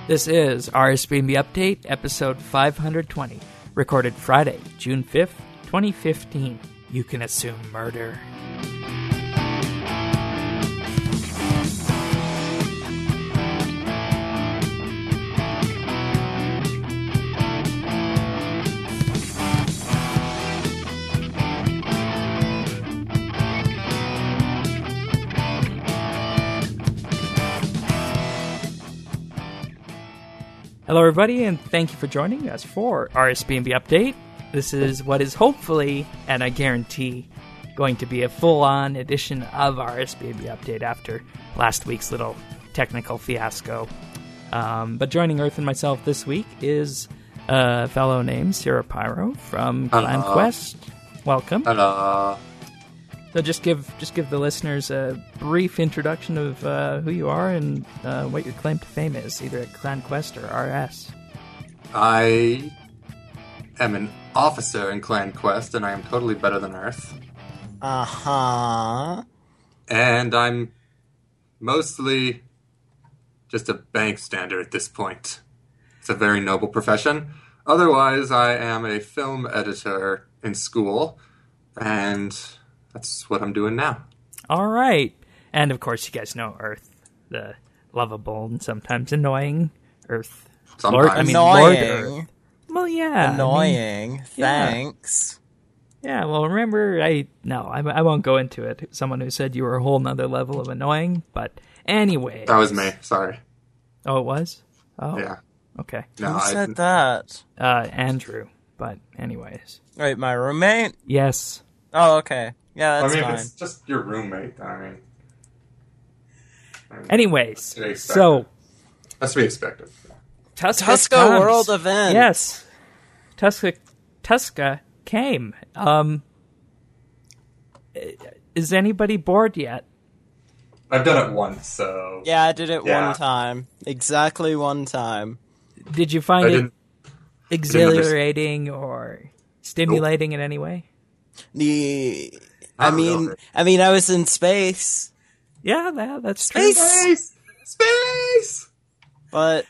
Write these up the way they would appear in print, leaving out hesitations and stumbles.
This is RSBNB Update, episode 520, recorded Friday, June 5th, 2015. You can assume murder. Hello, everybody, and thank you for joining us for RSBNB Update. This is what is hopefully, and I guarantee, going to be a full-on edition of RSBNB Update after last week's little technical fiasco. But joining Earth and myself this week is a fellow named Sarah Pyro from Clan Quest. Welcome. Hello. So just give the listeners a brief introduction of who you are and what your claim to fame is, either at Clan Quest or RS. I am an officer in Clan Quest, and I am totally better than Earth. Uh-huh. And I'm mostly just a bank stander at this point. It's a very noble profession. Otherwise, I am a film editor in school, and that's what I'm doing now. All right. And, of course, you guys know Earth, the lovable and sometimes annoying Earth. Sometimes. Lord Earth. Well, yeah. Annoying. Thanks. Yeah, well, remember, I won't go into it. Someone who said you were a whole nother level of annoying, but anyway. That was me. Sorry. Oh, it was? Oh. Yeah. Okay. No, Who said that? Andrew, but anyways. Wait, my roommate? Yes. Oh, okay. Yeah, that's fine. if it's just your roommate, Anyways, that's so to be expected. Tuska Tuska World Event. Yes. Tuska came. Is anybody bored yet? I've done it once, so Yeah, I did it Yeah. one time. Exactly one time. Did you find it didn't exhilarating or stimulating in any way? I mean, I was in space, Yeah, that's true. Space! but,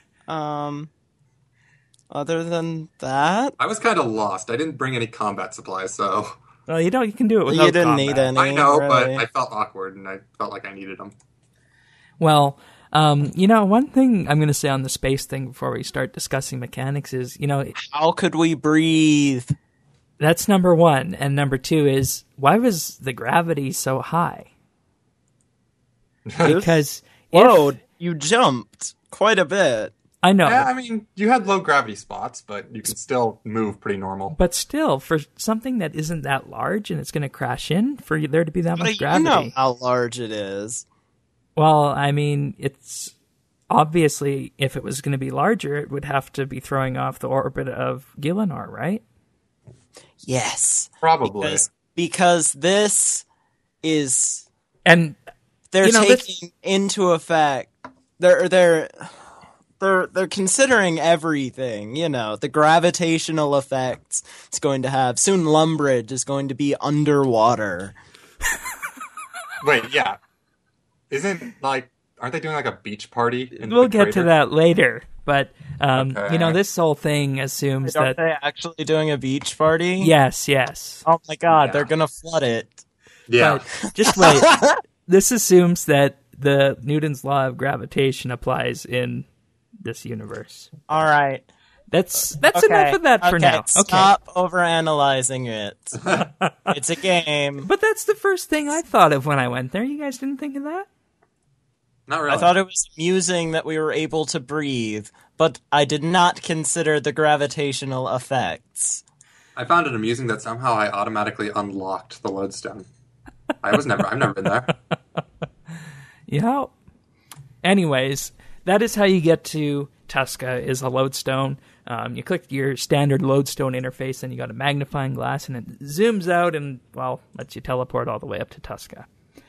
other than that, I was kind of lost. I didn't bring any combat supplies, so Well, you can do it without you didn't combat. need any. I know, but really. I felt awkward, and I felt like I needed them. Well, one thing I'm going to say on the space thing before we start discussing mechanics is, How could we breathe? that's number one. And number two is, why was the gravity so high? Because Whoa, you jumped quite a bit. I know, Yeah, I mean, you had low gravity spots, but you can still move pretty normal. but still, for something that isn't that large and it's going to crash in, for there to be that much But you gravity. know how large it is. Well, I mean, it's obviously, if it was going to be larger, it would have to be throwing off the orbit of Gielinor, right? Yes. Probably. Because this is... And They're this- taking into effect... They're considering everything, the gravitational effects it's going to have. Soon Lumbridge is going to be underwater. Wait, yeah. Aren't they doing like a beach party? We'll get to that later, but Okay. this whole thing assumes Aren't that they actually doing a beach party? yes. Oh my god, Yeah. they're gonna flood it. Yeah. But just wait. This assumes that the Newton's law of gravitation applies in this universe. All right. That's enough of that for now. Okay. Stop overanalyzing it. It's a game. But that's the first thing I thought of when I went there. You guys didn't think of that? Not really. I thought it was amusing that we were able to breathe, but I did not consider the gravitational effects. I found it amusing that somehow I automatically unlocked the lodestone. I've never been there. Yeah. Anyways, that is how you get to Tuska, is a lodestone. You click your standard lodestone interface, and you got a magnifying glass, and it zooms out and, lets you teleport all the way up to Tuska.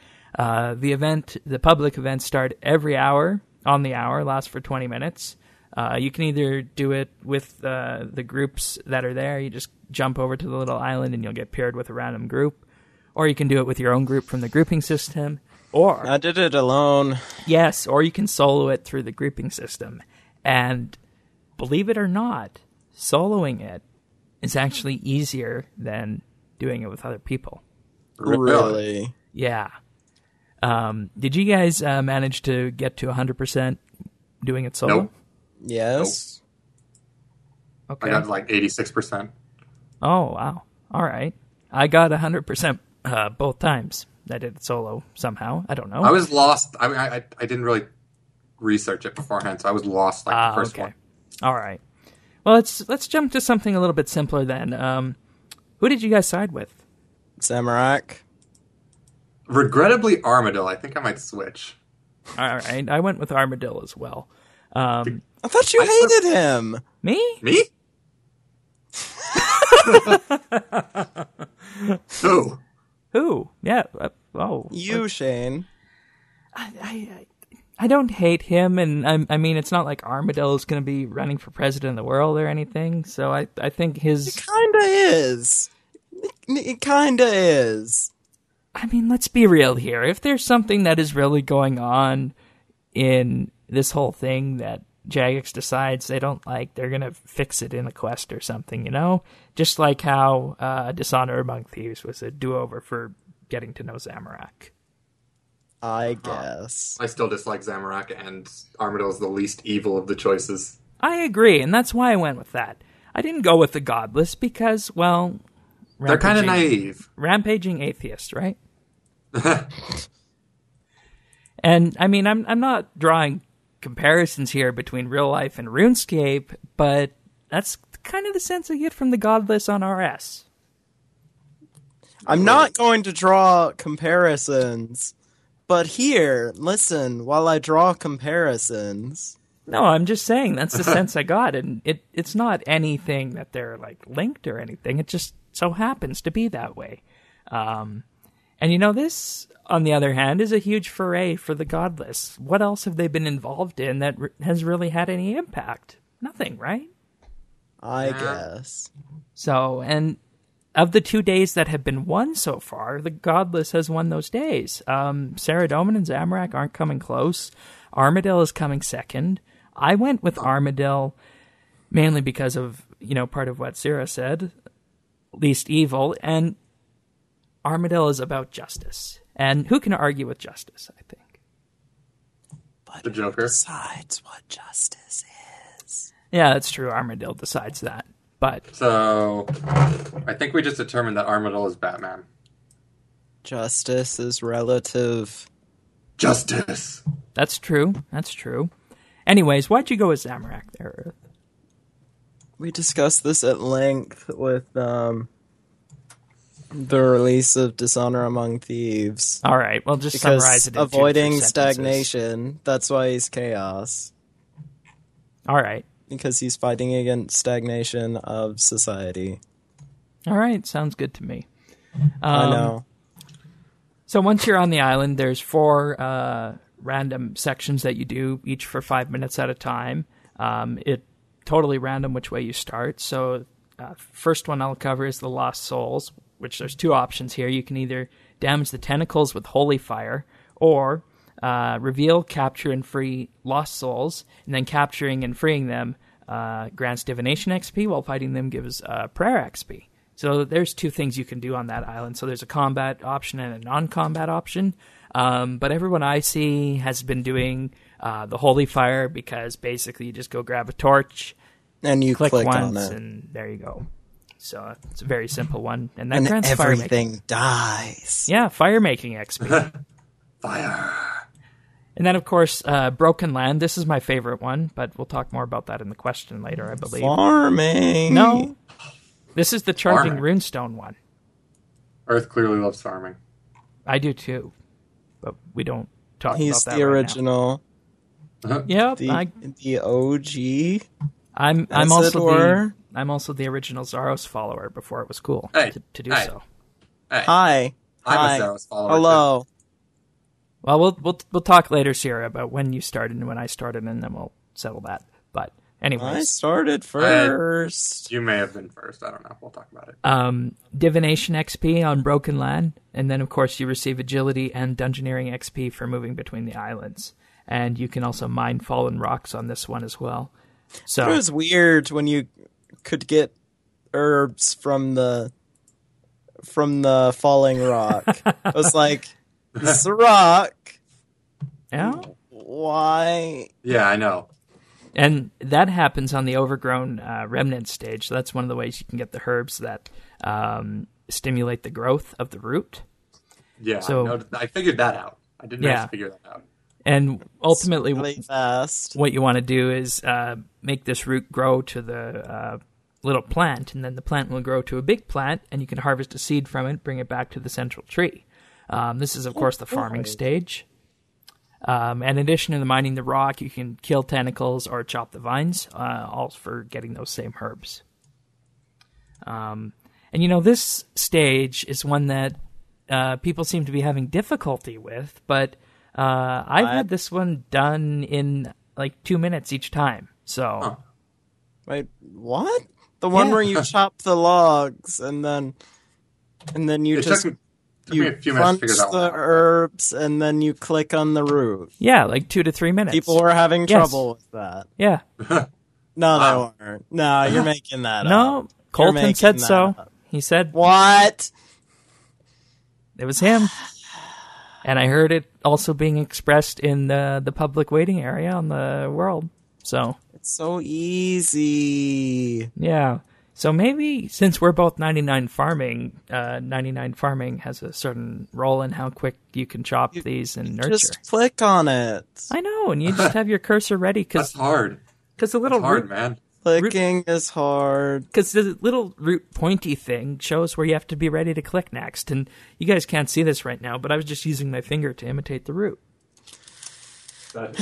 The public events start every hour, on the hour, lasts for 20 minutes. You can either do it with the groups that are there. You just jump over to the little island and you'll get paired with a random group. Or you can do it with your own group from the grouping system. Or I did it alone. yes, or you can solo it through the grouping system. And believe it or not, soloing it is actually easier than doing it with other people. Really? Yeah. Did you guys manage to get to 100% doing it solo? Nope. Yes. Okay. I got like 86%. Oh, wow. All right. I got 100% both times. I did it solo somehow. I don't know. I was lost. I mean, I didn't really research it beforehand, so I was lost like the first one. All right. Well, let's jump to something a little bit simpler then. Who did you guys side with? Zamorak. Regrettably, Armadillo. I think I might switch. All right. I went with Armadillo as well. I thought you hated him. Me? Me? Who? Who? Yeah. Oh. You, Shane. I don't hate him, and I mean, it's not like Armadillo is going to be running for president of the world or anything, so I think his... It kinda is. It kinda is. I mean, let's be real here. If there's something that is really going on in this whole thing that Jagex decides they don't like, they're going to fix it in a quest or something, you know? Just like how Dishonor Among Thieves was a do-over for getting to know Zamorak. I guess. I still dislike Zamorak, and Armadillo is the least evil of the choices. I agree, and that's why I went with that. I didn't go with the Godless because, well... They're kind of naive. Rampaging atheist, right? And, I mean, I'm not drawing comparisons here between real life and RuneScape, but that's kind of the sense I get from the Godless on RS. I'm not going to draw comparisons, but here, listen, while I draw comparisons... No, I'm just saying that's the sense I got, and it's not anything that they're, like, linked or anything. It just so happens to be that way. And, you know, this, on the other hand, is a huge foray for the Godless. What else have they been involved in that has really had any impact? Nothing, right? I guess. So, and of the 2 days that have been won so far, the Godless has won those days. Saradomin and Zamorak aren't coming close. Armadillo is coming second. I went with Armadillo mainly because of, you know, part of what Sarah said, least evil, and Armadillo is about justice. And who can argue with justice, I think? But The Joker. decides what justice is. Yeah, that's true. Armadillo decides that. But So, I think we just determined that Armadillo is Batman. Justice is relative. Justice! that's true. That's true. Anyways, why'd you go with Zamorak there, Earth? We discussed this at length with the release of Dishonor Among Thieves. All right, well, just summarize Because it in 2 or 3 avoiding sentences. stagnation, that's why he's chaos. All right. Because he's fighting against stagnation of society. All right, sounds good to me. I know. So once you're on the island, there's 4 random sections that you do, each for 5 minutes at a time. It totally random which way you start. So first one I'll cover is the Lost Souls, which there's 2 options here. You can either damage the tentacles with Holy Fire, or reveal, capture, and free Lost Souls, and then capturing and freeing them grants Divination XP, while fighting them gives Prayer XP. So there's 2 things you can do on that island. So there's a combat option and a non-combat option. But everyone I see has been doing the Holy Fire, because basically you just go grab a torch, And you click once, on it. and there you go. So it's a very simple one. And that And grants fire making. everything dies. Yeah, fire making XP. Fire! And then, of course, Broken Land. This is my favorite one, but we'll talk more about that in the question later, I believe. Farming. No. This is the charging Farming. runestone one. Earth clearly loves farming. I do too, but we don't talk He's about that the right original. now. Yep, The OG. I'm as also it were. I'm also the original Zaros follower before it was cool Hey, to do hey. so. Hey, Hi. I'm Hi. a Zaros follower. Hello. Well, we'll talk later, Sierra, about when you started and when I started, and then we'll settle that. But I anyways, started first. Too. You may have been first. I don't know. We'll talk about it. Divination XP on Broken Land, and then of course you receive Agility and Dungeoneering XP for moving between the islands. and you can also mine fallen rocks on this one as well. So It was weird when you could get herbs from the falling rock. I was like, this is a rock. yeah. Why? Yeah, I know. And that happens on the overgrown remnant stage. So that's one of the ways you can get the herbs that stimulate the growth of the root. Yeah, So- I figured that out. I didn't Yeah. have to figure that out. And ultimately, Really fast. what you want to do is make this root grow to the little plant, and then the plant will grow to a big plant, and you can harvest a seed from it, bring it back to the central tree. This is, of course, the farming stage. And in addition to the mining the rock, you can kill tentacles or chop the vines, all for getting those same herbs. And this stage is one that people seem to be having difficulty with, but I've had this one done in like 2 minutes each time. So, Huh. Wait, what? The one Yeah. where you chop the logs and then you It just took me you a few minutes to crunch figure that one the out. herbs and then you click on the root. yeah, like 2 to 3 minutes. People were having Yes. trouble with that. Yeah. No, Wow. they weren't. No, you're making that up. No, Colton making said that so. up. He said What? it was him. And I heard it also being expressed in the public waiting area on the world. So, It's so easy. yeah. So maybe since we're both 99 farming, 99 farming has a certain role in how quick you can chop these and nurture. Just click on it. I know, and you just have your cursor ready That's because hard. the little It's hard, root, man. Clicking is hard. because the little root pointy thing shows where you have to be ready to click next. And you guys can't see this right now, but I was just using my finger to imitate the root. But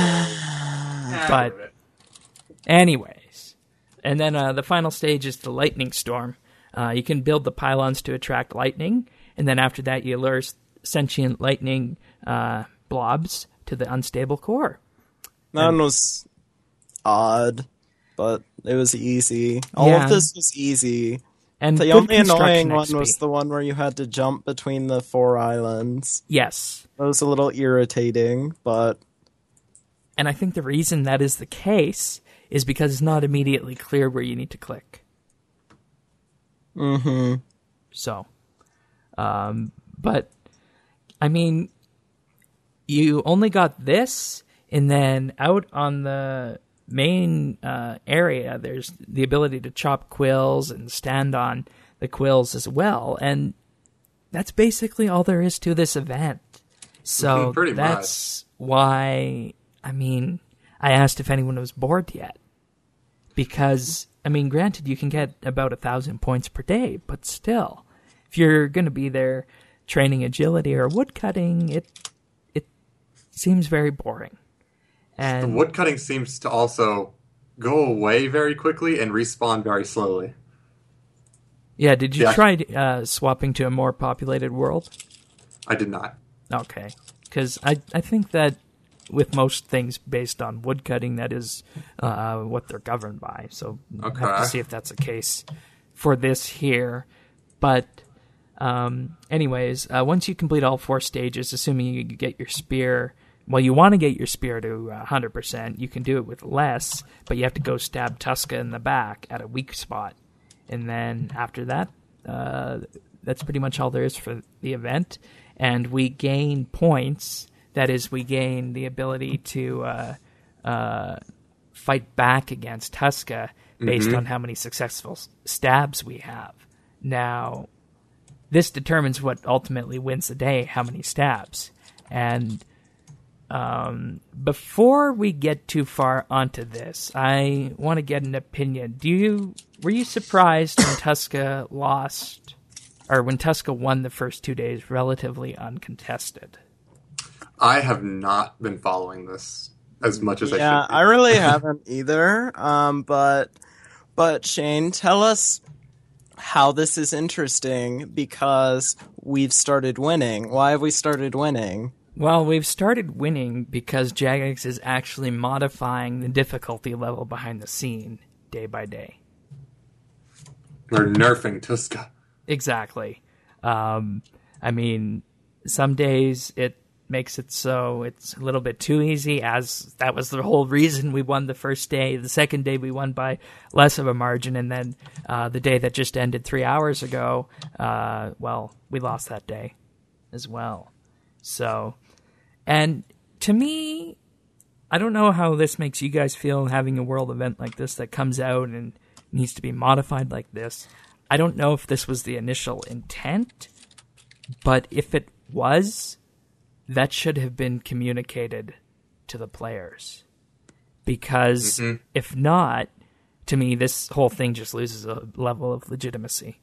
Anyways, and then the final stage is the lightning storm. You can build the pylons to attract lightning, and then after that you lure sentient lightning blobs to the unstable core. That one was odd, but it was easy. All Yeah. of this was easy. And The good only annoying construction one XP. was the one where you had to jump between the 4 islands. Yes. That was a little irritating, but And I think the reason that is the case is because it's not immediately clear where you need to click. mm-hmm. So, but I mean, you only got this, and then out on the main area, there's the ability to chop quills and stand on the quills as well, and that's basically all there is to this event. So Pretty that's why, I mean, I asked if anyone was bored yet. Because, I mean, granted, you can get about 1,000 points per day, but still, if you're going to be there training agility or woodcutting, it seems very boring. the And woodcutting seems to also go away very quickly and respawn very slowly. yeah, did you Yeah. try swapping to a more populated world? I did not. Okay, because I think that with most things based on woodcutting, that is what they're governed by. So we'll have to Okay. see if that's the case for this here. But anyways, once you complete all 4 stages, assuming you get your spear, well, you want to get your spear to 100%, you can do it with less, but you have to go stab Tuska in the back at a weak spot. And then after that, that's pretty much all there is for the event. And we gain points. That is, we gain the ability to fight back against Tuska based on how many successful stabs we have. Now, this determines what ultimately wins the day, how many stabs. And before we get too far onto this, I want to get an opinion. Were you surprised when Tuska lost, or when Tuska won the first 2 days relatively uncontested? I have not been following this as much as I Yeah, should be. I really haven't either. But Shane, tell us how this is interesting because we've started winning. Why have we started winning? Well, we've started winning because Jagex is actually modifying the difficulty level behind the scene day by day. They're nerfing Tuska. Exactly. I mean, some days makes it so it's a little bit too easy, as that was the whole reason we won the first day. The second day we won by less of a margin, and then the day that just ended 3 hours ago, we lost that day as well. So, and to me, I don't know how this makes you guys feel having a world event like this that comes out and needs to be modified like this. I don't know if this was the initial intent, but if it was, that should have been communicated to the players. Because if not, to me, this whole thing just loses a level of legitimacy.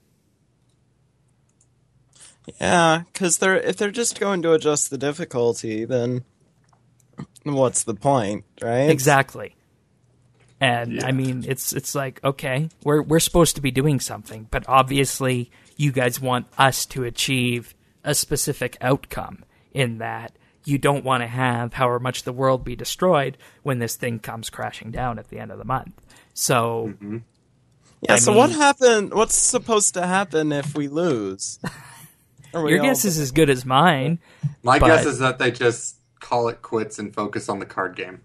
Yeah, because if they're just going to adjust the difficulty, then what's the point, right? Exactly. And I mean, it's like, okay, we're supposed to be doing something, but obviously you guys want us to achieve a specific outcome in that you don't want to have however much the world be destroyed when this thing comes crashing down at the end of the month. So, what happened? What's supposed to happen if we lose? Your guess is as good as mine. My guess is that they just call it quits and focus on the card game.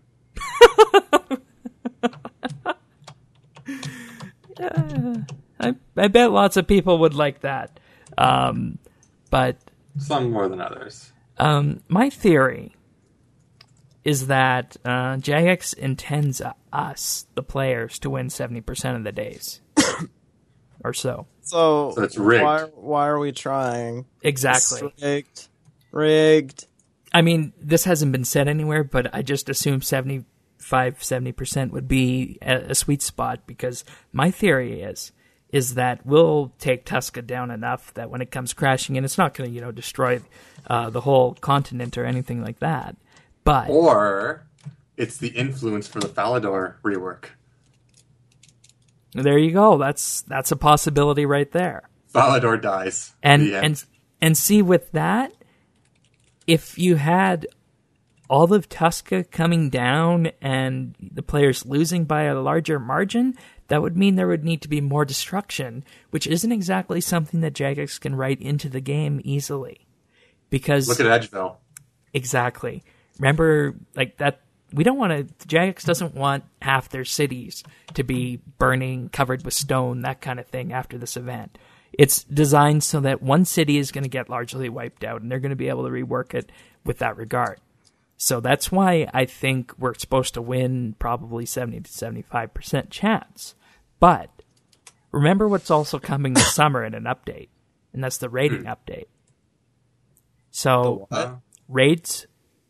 I bet lots of people would like that. But some more than others. My theory is that Jagex intends us, the players, to win 70% of the days. Or so. So it's rigged. Why are we trying? Exactly. It's rigged. I mean, this hasn't been said anywhere, but I just assume 70% would be a sweet spot, because my theory is that we'll take Tuska down enough that when it comes crashing in, it's not going to, destroy the whole continent or anything like that. But or it's the influence for the Falador rework. There you go. That's a possibility right there. Falador dies. And see, with that, if you had all of Tuska coming down and the players losing by a larger margin, that would mean there would need to be more destruction, which isn't exactly something that Jagex can write into the game easily. Because look at Edgeville. Exactly. Remember, like that. We don't want to. Jagex doesn't want half their cities to be burning, covered with stone, that kind of thing after this event. It's designed so that one city is going to get largely wiped out, and they're going to be able to rework it with that regard. So that's why I think we're supposed to win probably 70 to 75% chance. But remember what's also coming this summer in an update, and that's the raiding update. So raids.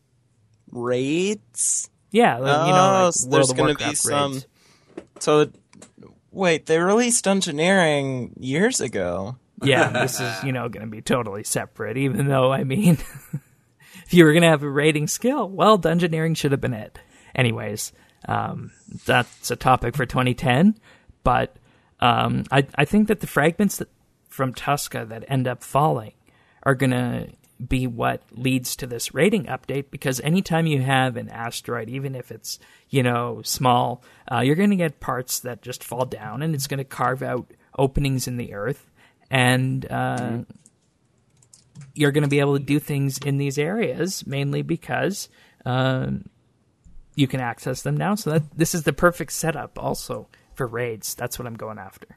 Raids? Yeah, like so World there's of going to be Warcraft some. raids. So, wait, they released Dungeoneering years ago. Yeah, this is going to be totally separate. Even though, I mean, if you were going to have a raiding skill, well, Dungeoneering should have been it. Anyways, that's a topic for 2010. But I think that the fragments from Tuska that end up falling are going to be what leads to this rating update, because anytime you have an asteroid, even if it's small, you're going to get parts that just fall down, and it's going to carve out openings in the earth, and you're going to be able to do things in these areas mainly because you can access them now. So this is the perfect setup also for raids. That's what I'm going after.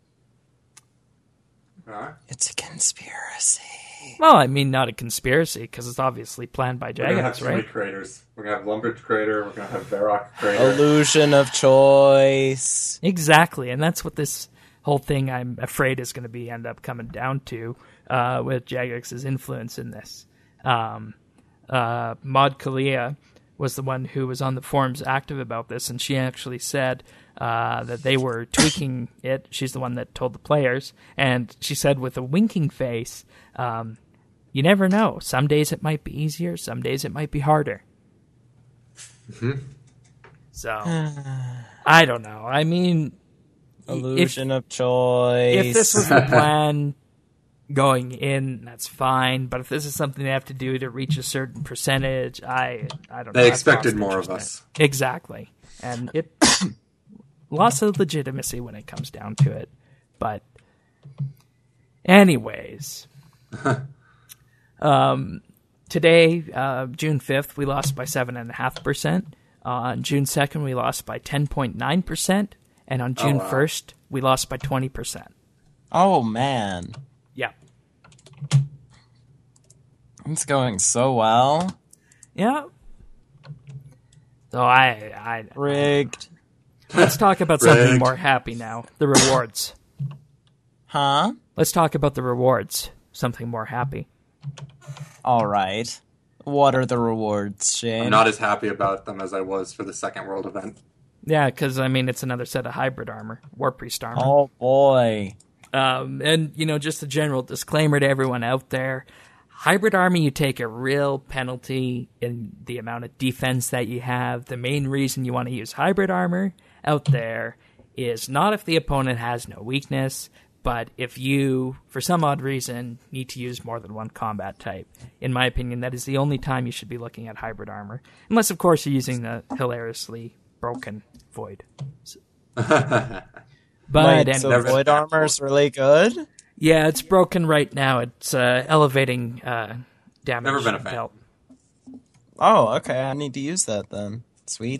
It's a conspiracy. Well, I mean, not a conspiracy, because it's obviously planned by Jagex, right? We're going to have too many craters. We're going to have Lumbridge Crater. We're going to have Varrock Crater. Illusion of choice. Exactly, and that's what this whole thing, I'm afraid, is going to end up coming down to with Jagex's influence in this. Maud Kalia was the one who was on the forums active about this, and she actually said that they were tweaking it. She's the one that told the players, and she said with a winking face, you never know. Some days it might be easier, some days it might be harder. Mm-hmm. So, I don't know. I mean, illusion of choice. If this was the plan going in, that's fine. But if this is something they have to do to reach a certain percentage, I don't know. They expected more of us. Exactly. And it lots of legitimacy when it comes down to it. But anyways, today, June 5th, we lost by 7.5%. On June 2nd, we lost by 10.9%. And on June 1st, we lost by 20%. Oh, man. Yeah. It's going so well. Yeah. So I Rigged. let's talk about something more happy now. The rewards. Huh? Let's talk about the rewards. Something more happy. All right. What are the rewards, Shane? I'm not as happy about them as I was for the second world event. Yeah, because, I mean, it's another set of hybrid armor. War Priest armor. Oh, boy. And, just a general disclaimer to everyone out there. Hybrid armor, you take a real penalty in the amount of defense that you have. The main reason you want to use hybrid armor out there is not if the opponent has no weakness, but if you, for some odd reason, need to use more than one combat type. In my opinion, that is the only time you should be looking at hybrid armor. Unless, of course, you're using the hilariously broken Void. But so Void armor is really good? Yeah, it's broken right now. It's elevating damage. Never been a fan. Belt. Oh, okay. I need to use that then. Sweet.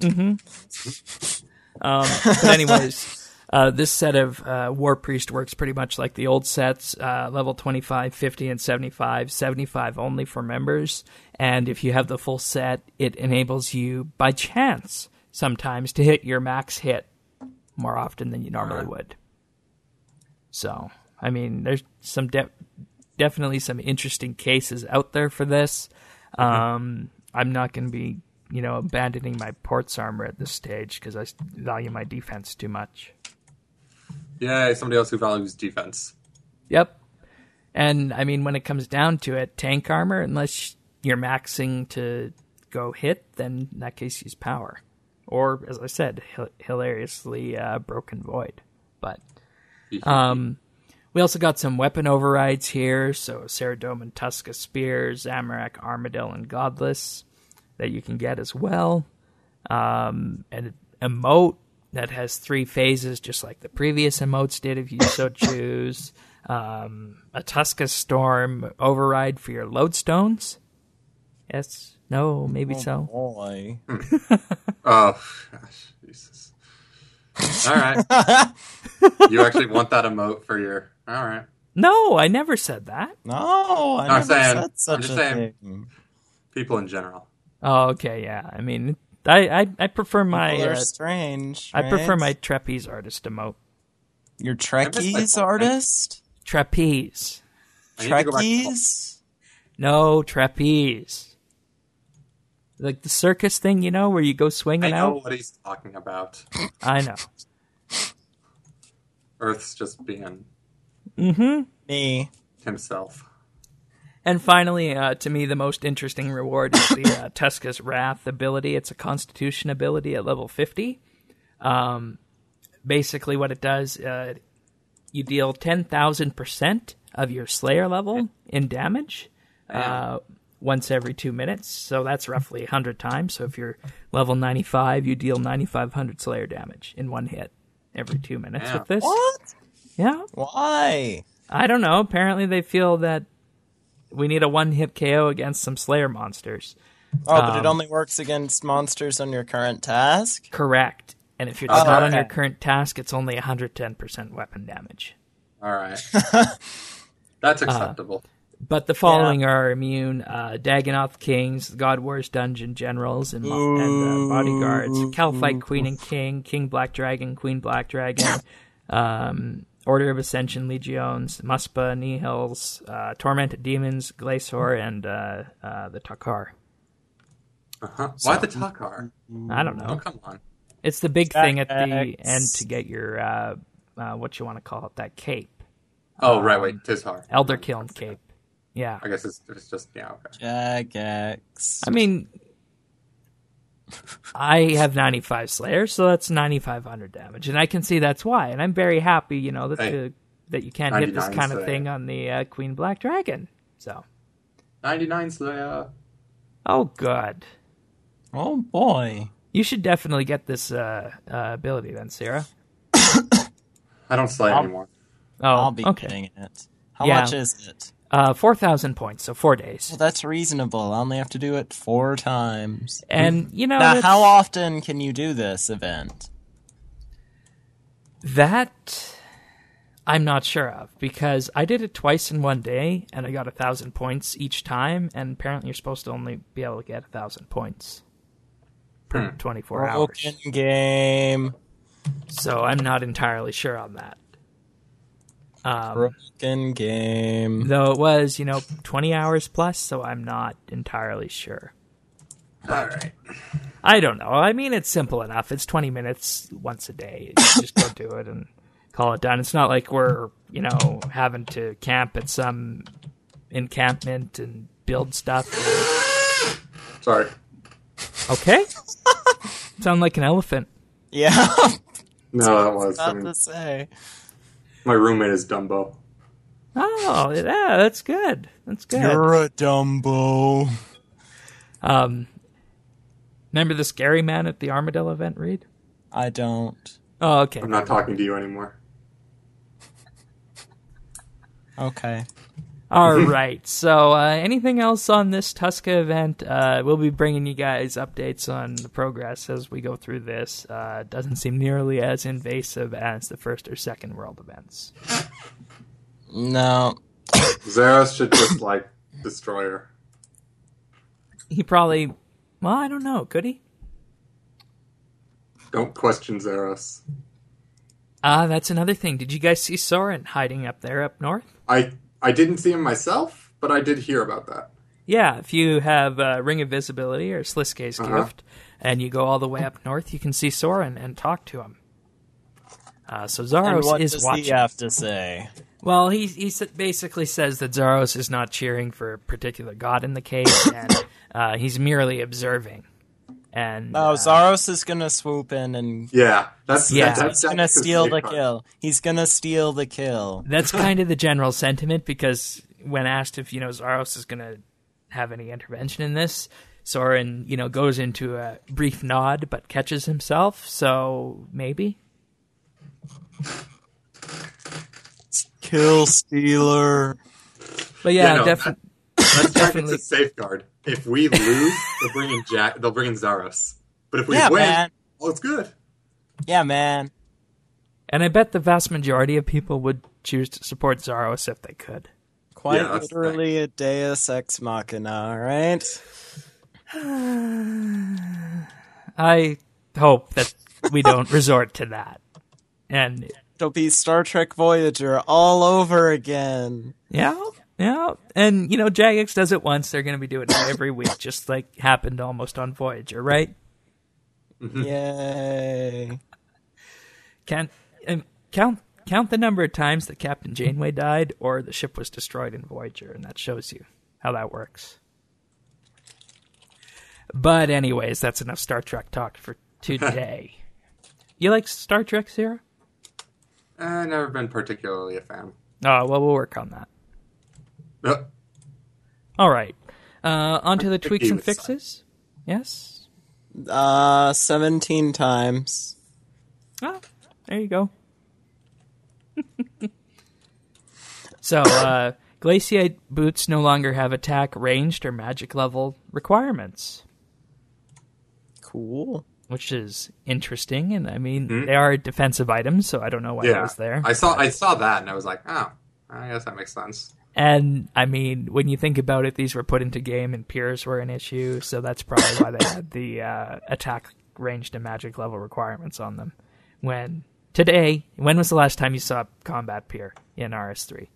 But anyways, this set of War Priest works pretty much like the old sets, level 25, 50, and 75. 75 only for members. And if you have the full set, it enables you, by chance, sometimes to hit your max hit more often than you normally would. So, I mean, there's some definitely some interesting cases out there for this. I'm not going to be, abandoning my ports armor at this stage because I value my defense too much. Yeah, somebody else who values defense. Yep. And, I mean, when it comes down to it, tank armor, unless you're maxing to go hit, then in that case use power. Or, as I said, hilariously broken Void. But we also got some weapon overrides here. So Ceridome and Tuska Spears, Zamorak, Armadyl, and Godless that you can get as well. And an emote that has 3 phases, just like the previous emotes did if you so choose. A Tuska Storm override for your lodestones. Yes. No, maybe so. Boy. Oh, gosh. Jesus. All right. You actually want that emote for your... All right. No, I never said that. No, I never said such a thing. People in general. Oh, okay, yeah. I mean, I prefer my... People are strange, I right? prefer my trapeze artist emote. Your Trekkies artist? Trapeze. Trekkies? No, trapeze. Like the circus thing, where you go swinging out? I know what he's talking about. I know. Earth's just being... Me. himself. And finally, to me, the most interesting reward is the Tuska's Wrath ability. It's a Constitution ability at level 50. Basically, what it does, you deal 10,000% of your Slayer level in damage once every 2 minutes. So that's roughly 100 times. So if you're level 95, you deal 9,500 Slayer damage in one hit every 2 minutes with this. What? Yeah. Why? I don't know. Apparently, they feel that we need a one-hit KO against some Slayer monsters. Oh, but it only works against monsters on your current task? Correct. And if you're not on your current task, it's only 110% weapon damage. All right. That's acceptable. But the following are immune: Dagonoth Kings, God Wars Dungeon Generals, and Bodyguards, Calphite Queen and King, King Black Dragon, Queen Black Dragon, Order of Ascension Legiones, Muspa, Nihils, Tormented Demons, Glacior, and the Takar. Why the Takar? I don't know. Oh, come on. It's the big thing at the end to get your, what you want to call it, that cape. Oh, right, wait, Tizhar. Elder Kiln cape. Yeah. I guess it's just, okay. Jagex. I mean, I have 95 Slayers, so that's 9,500 damage, and I can see that's why. And I'm very happy, that you can't hit this kind of thing on the Queen Black Dragon. So 99 Slayer. Oh, good. Oh boy, you should definitely get this ability then, Sarah. I don't slay anymore. Oh, I'll be okay. getting it. How much is it? 4,000 points, so 4 days. Well, that's reasonable. I only have to do it 4 times. And, you know... Now, how often can you do this event? That... I'm not sure of, because I did it twice in one day, and I got 1,000 points each time, and apparently you're supposed to only be able to get 1,000 points per 24 hours. Broken game. So I'm not entirely sure on that. Broken game. Though it was, 20 hours plus, so I'm not entirely sure. All right. I don't know. I mean, it's simple enough. It's 20 minutes once a day. You just go do it and call it done. It's not like we're, having to camp at some encampment and build stuff. Sorry. Okay. Sound like an elephant. Yeah. No, that was. About to say. My roommate is Dumbo. Oh, yeah, that's good. That's good. You're a Dumbo. Remember the scary man at the Armadillo event, Reed? I don't. Oh, okay. I'm not talking to you anymore. Okay. All right. So, anything else on this Tuska event? We'll be bringing you guys updates on the progress as we go through this. Doesn't seem nearly as invasive as the first or second world events. No. Zeros should just, destroy her. He probably... Well, I don't know. Could he? Don't question Zeros. That's another thing. Did you guys see Soren hiding up there up north? I didn't see him myself, but I did hear about that. Yeah, if you have Ring of Visibility or Sliske's Gift, and you go all the way up north, you can see Soren and talk to him. So Zaros what is does watching. he have to say? Well, he basically says that Zaros is not cheering for a particular god in the case, and he's merely observing. And Zaros is gonna swoop in and That's he's gonna steal the kill. He's gonna steal the kill. That's kind of the general sentiment, because when asked if Zaros is gonna have any intervention in this, Soren goes into a brief nod but catches himself. So maybe. Kill stealer. But yeah, definitely. That's definitely a safeguard. If we lose, they'll bring in they'll bring in Zaros. But if we win, man. it's good. Yeah, man. And I bet the vast majority of people would choose to support Zaros if they could. Quite literally a deus ex machina, right? I hope that we don't resort to that. And it'll be Star Trek Voyager all over again. Yeah. And, Jagex does it once. They're going to be doing it every week, just like happened almost on Voyager, right? Mm-hmm. Yay. Count the number of times that Captain Janeway died or the ship was destroyed in Voyager, and that shows you how that works. But anyways, that's enough Star Trek talk for today. You like Star Trek, Sarah? I've never been particularly a fan. Oh, well, we'll work on that. Yep. All right. On to the tweaks and fixes. Yes? 17 times. Oh, there you go. So, Glaciate boots no longer have attack, ranged, or magic level requirements. Cool. Which is interesting, and I mean, they are defensive items, so I don't know why that was there. I saw that, and I was like, oh, I guess that makes sense. And, I mean, when you think about it, these were put into game and Piers were an issue, so that's probably why they had the attack, ranged, and magic level requirements on them. When was the last time you saw Combat Pier in RS3?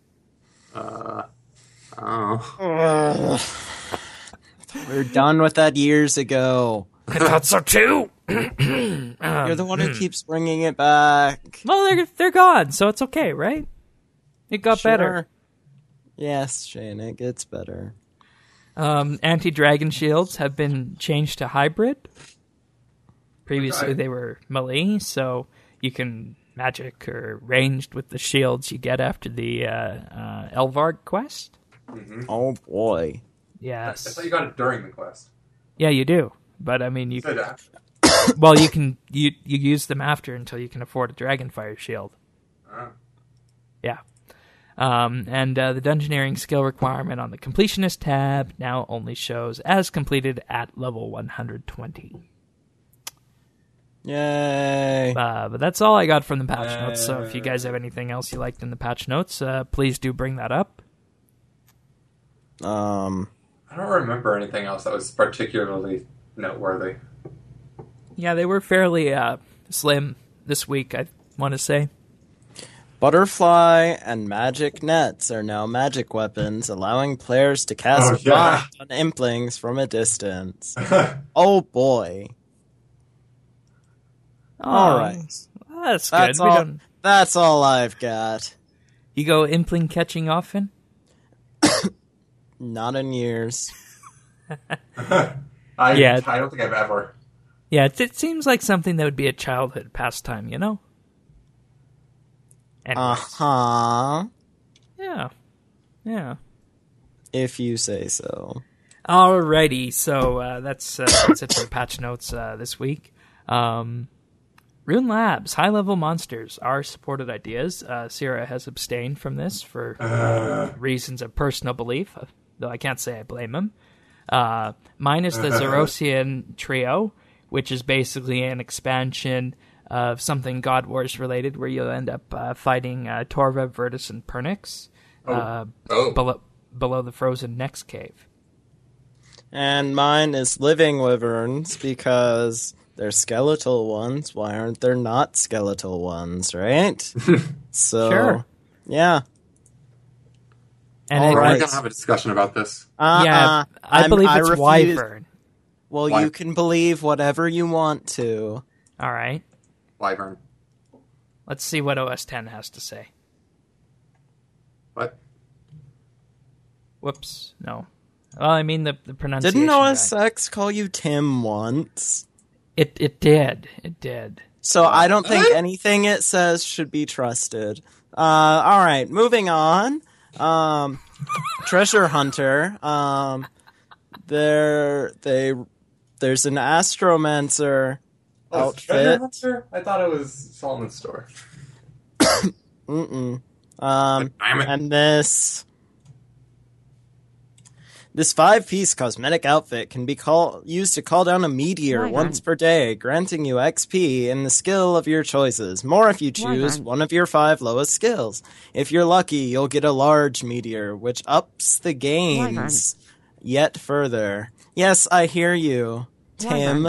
We're done with that years ago. I thought so too! You're the one who keeps bringing it back. Well, they're gone, so it's okay, right? It got better. Yes, Shane, it gets better. Anti-dragon shields have been changed to hybrid. Previously they were melee, so you can magic or ranged with the shields you get after the Elvarg quest. Mm-hmm. Oh boy. Yes. I thought you got it during the quest. Yeah, you do. But I mean, you Say that. well, you use them after until you can afford a Dragonfire shield. Oh. Yeah. And the Dungeoneering skill requirement on the Completionist tab now only shows as completed at level 120. Yay. But that's all I got from the patch notes, so if you guys have anything else you liked in the patch notes, please do bring that up. I don't remember anything else that was particularly noteworthy. Yeah, they were fairly slim this week, I want to say. Butterfly and magic nets are now magic weapons, allowing players to cast blind on implings from a distance. Oh boy. All right. That's good. That's all I've got. You go impling catching often? Not in years. I don't think I've ever. Yeah, it seems like something that would be a childhood pastime, you know? Anyways. Uh-huh. Yeah. If you say so. Alrighty, so that's it for the patch notes this week. Rune Labs, high-level monsters are supported ideas. Sierra has abstained from this for reasons of personal belief, though I can't say I blame him. Minus the Zerosian Trio, which is basically an expansion of something God Wars related, where you'll end up fighting Torva, Virtus, and Pernix below the frozen Next Cave. And mine is living wyverns, because they're skeletal ones. Why aren't there not skeletal ones, right? So, sure. Yeah. And we're going to have a discussion about this. I believe it's wyvern. Well, you can believe whatever you want to. All right. Wyvern. Let's see what OS 10 has to say. What? Whoops. No. Well, I mean the pronunciation. Didn't OS X call you Tim once? It did. It did. So I don't think anything it says should be trusted. All right, moving on. Treasure Hunter. There's an Astromancer outfit. Treasure Hunter? I thought it was Solomon's store. And this 5-piece cosmetic outfit can be used to call down a meteor once per day, granting you XP in the skill of your choices. More if you choose one of your 5 lowest skills. If you're lucky, you'll get a large meteor, which ups the gains yet further. Yes, I hear you, Tim.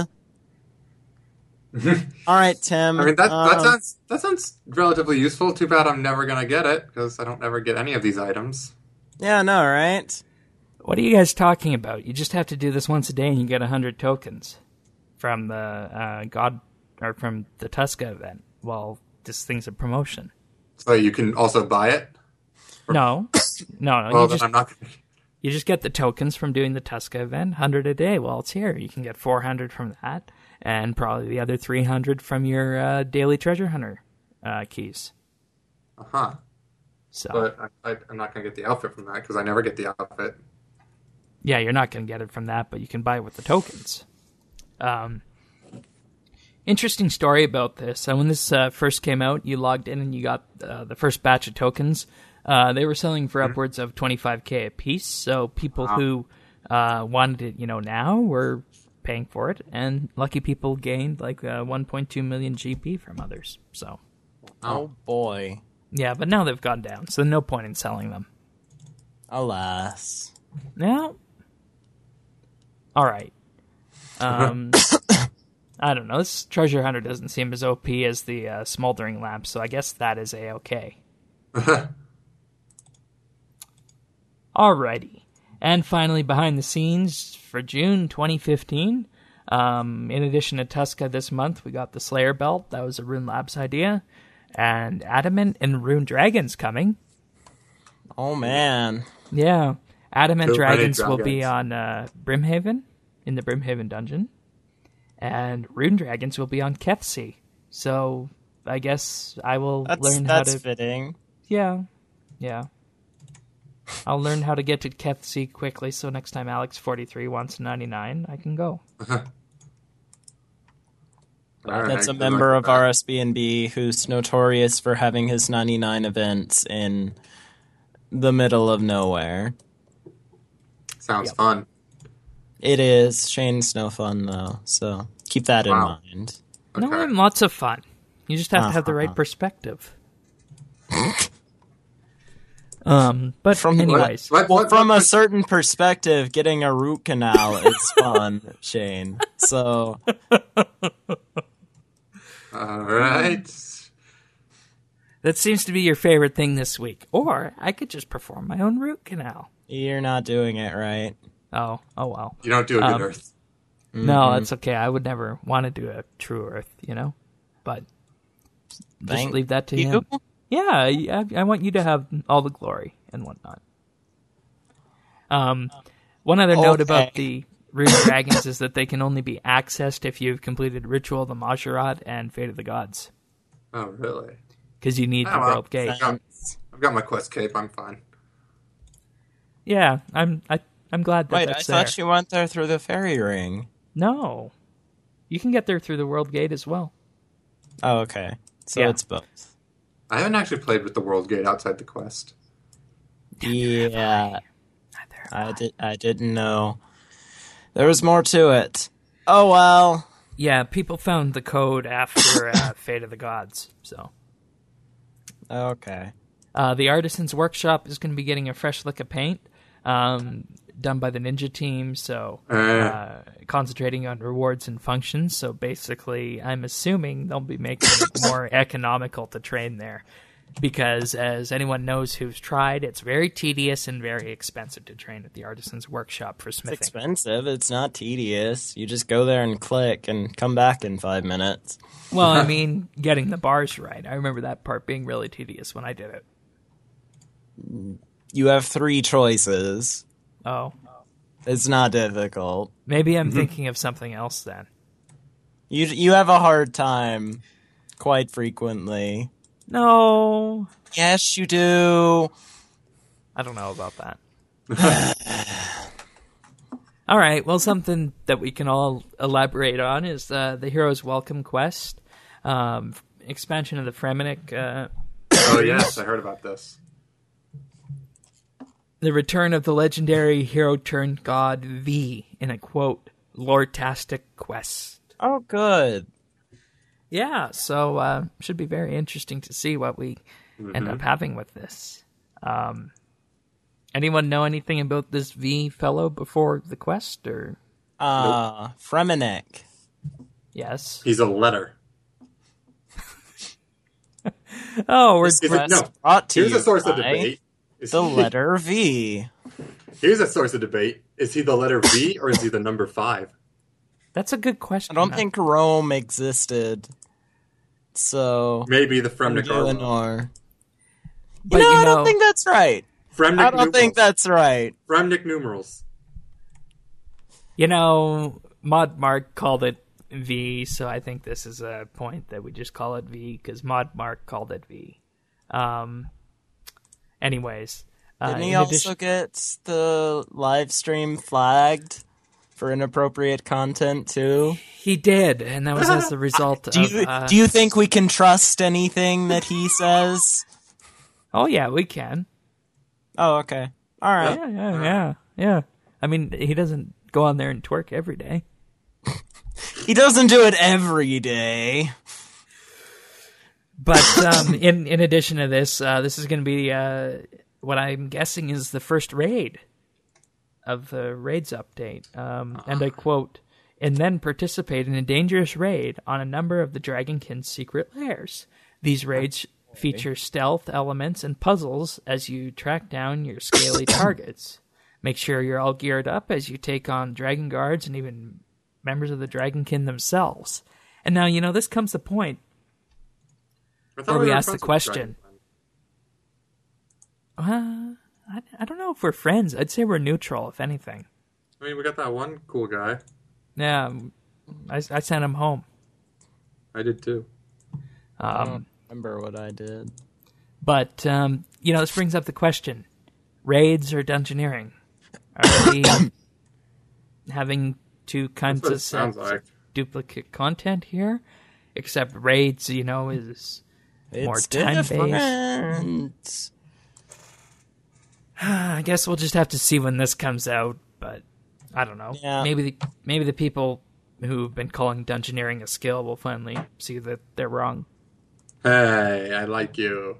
All right, Tim. I mean, that sounds relatively useful. Too bad I'm never going to get it, because I don't ever get any of these items. Yeah, no, right? What are you guys talking about? You just have to do this once a day and you get 100 tokens from the from the Tuska event while this thing's a promotion. So you can also buy it? No. Well, then I'm not going to... You just get the tokens from doing the Tuska event, 100 a day while it's here. You can get 400 from that, and probably the other 300 from your daily treasure hunter keys. Uh-huh. So, but I'm not going to get the outfit from that, because I never get the outfit. Yeah, you're not going to get it from that, but you can buy it with the tokens. Interesting story about this. When this first came out, you logged in and you got the first batch of tokens. They were selling for upwards of 25k a piece, so people who wanted it, now were paying for it, and lucky people gained like 1.2 million GP from others. So, oh boy, yeah, but now they've gone down, so no point in selling them. Alas. Now, all right. I don't know. This treasure hunter doesn't seem as OP as the smoldering lamp, so I guess that is A-okay. Alrighty. And finally, behind the scenes for June 2015, in addition to Tuska this month, we got the Slayer belt. That was a Rune Labs idea. And Adamant and Rune Dragons coming. Oh, man. Yeah. Adamant Dragons will be on Brimhaven, in the Brimhaven dungeon. And Rune Dragons will be on Kethsea. So, I guess I will learn how to... That's fitting. Yeah. I'll learn how to get to Kethsea quickly, so next time Alex43 wants 99, I can go. That's a member of RSB&B who's notorious for having his 99 events in the middle of nowhere. Sounds fun. It is. Shane's no fun, though, so keep that in mind. Okay. No, I'm lots of fun. You just have to have the right perspective. But anyways. From a certain perspective, getting a root canal is fun, Shane. So. All right. That seems to be your favorite thing this week. Or I could just perform my own root canal. You're not doing it right. Oh well. You don't do a good Earth. No, that's okay. I would never want to do a true Earth, But just leave that to him. Yeah, I want you to have all the glory and whatnot. One other note about the Rune Dragons is that they can only be accessed if you've completed Ritual of the Mazzaroth and Fate of the Gods. Oh, really? Because you need the World Gate. I've got my quest cape. I'm fine. Yeah, I'm glad that that's there. I thought you went there through the fairy ring. No. You can get there through the World Gate as well. Oh, okay. So it's both. I haven't actually played with the World Gate outside the quest. Yeah. I didn't know. There was more to it. Oh, well. Yeah, people found the code after Fate of the Gods, so. Okay. The Artisan's Workshop is going to be getting a fresh lick of paint, done by the Ninja team, so concentrating on rewards and functions. So basically, I'm assuming they'll be making it more economical to train there. Because as anyone knows who's tried, it's very tedious and very expensive to train at the Artisan's Workshop for smithing. It's expensive. It's not tedious. You just go there and click and come back in 5 minutes. Well, I mean, getting the bars right. I remember that part being really tedious when I did it. You have 3 choices. Oh. It's not difficult. Maybe I'm thinking of something else then. You have a hard time quite frequently. No. Yes, you do. I don't know about that. All right. Well, something that we can all elaborate on is the Hero's Welcome quest, expansion of the Fremennik. Oh, yes. I heard about this. The return of the legendary hero-turned-god V in a, quote, lore-tastic quest. Oh, good. Yeah, so should be very interesting to see what we end up having with this. Anyone know anything about this V fellow before the quest, or? Nope. Fremennik. Yes. He's a letter. Oh, brought to here's a source of debate. The letter V. Here's a source of debate. Is he the letter V or is he the number 5? That's a good question. I don't think Rome existed. So maybe the Fremennik Eleanor. But I don't think that's right. I don't think that's right. Fremennik numerals. Mod Mark called it V, so I think this is a point that we just call it V because Mod Mark called it V. Anyways, didn't he also get the live stream flagged for inappropriate content too? He did, and that was as the result of... Do you think we can trust anything that he says? Oh, yeah, we can. Oh, okay. All right. Yeah. I mean, he doesn't go on there and twerk every day. He doesn't do it every day. But in addition to this, this is going to be what I'm guessing is the first raid of the raids update. And I quote, and then participate in a dangerous raid on a number of the Dragonkin's secret lairs. These raids feature stealth elements and puzzles as you track down your scaly targets. Make sure you're all geared up as you take on Dragon Guards and even members of the Dragonkin themselves. And now, this comes to the point where we ask the question. I don't know if we're friends. I'd say we're neutral, if anything. I mean, we got that one cool guy. Yeah, I sent him home. I did too. I don't remember what I did. But, this brings up the question. Raids or dungeoneering? Are we having two kinds of sets of duplicate content here? Except raids, is more time-based. I guess we'll just have to see when this comes out, but I don't know. Yeah. Maybe the people who've been calling dungeoneering a skill will finally see that they're wrong. Hey, I like you.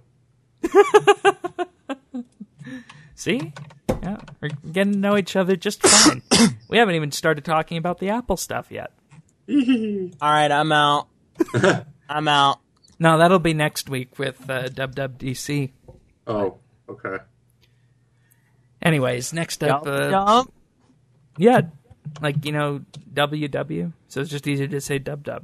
See? Yeah, we're getting to know each other just fine. We haven't even started talking about the Apple stuff yet. All right, I'm out. I'm out. No, that'll be next week with WWDC. Oh, okay. Anyways, next up... Yup. Yeah, like, WW. So it's just easier to say dub.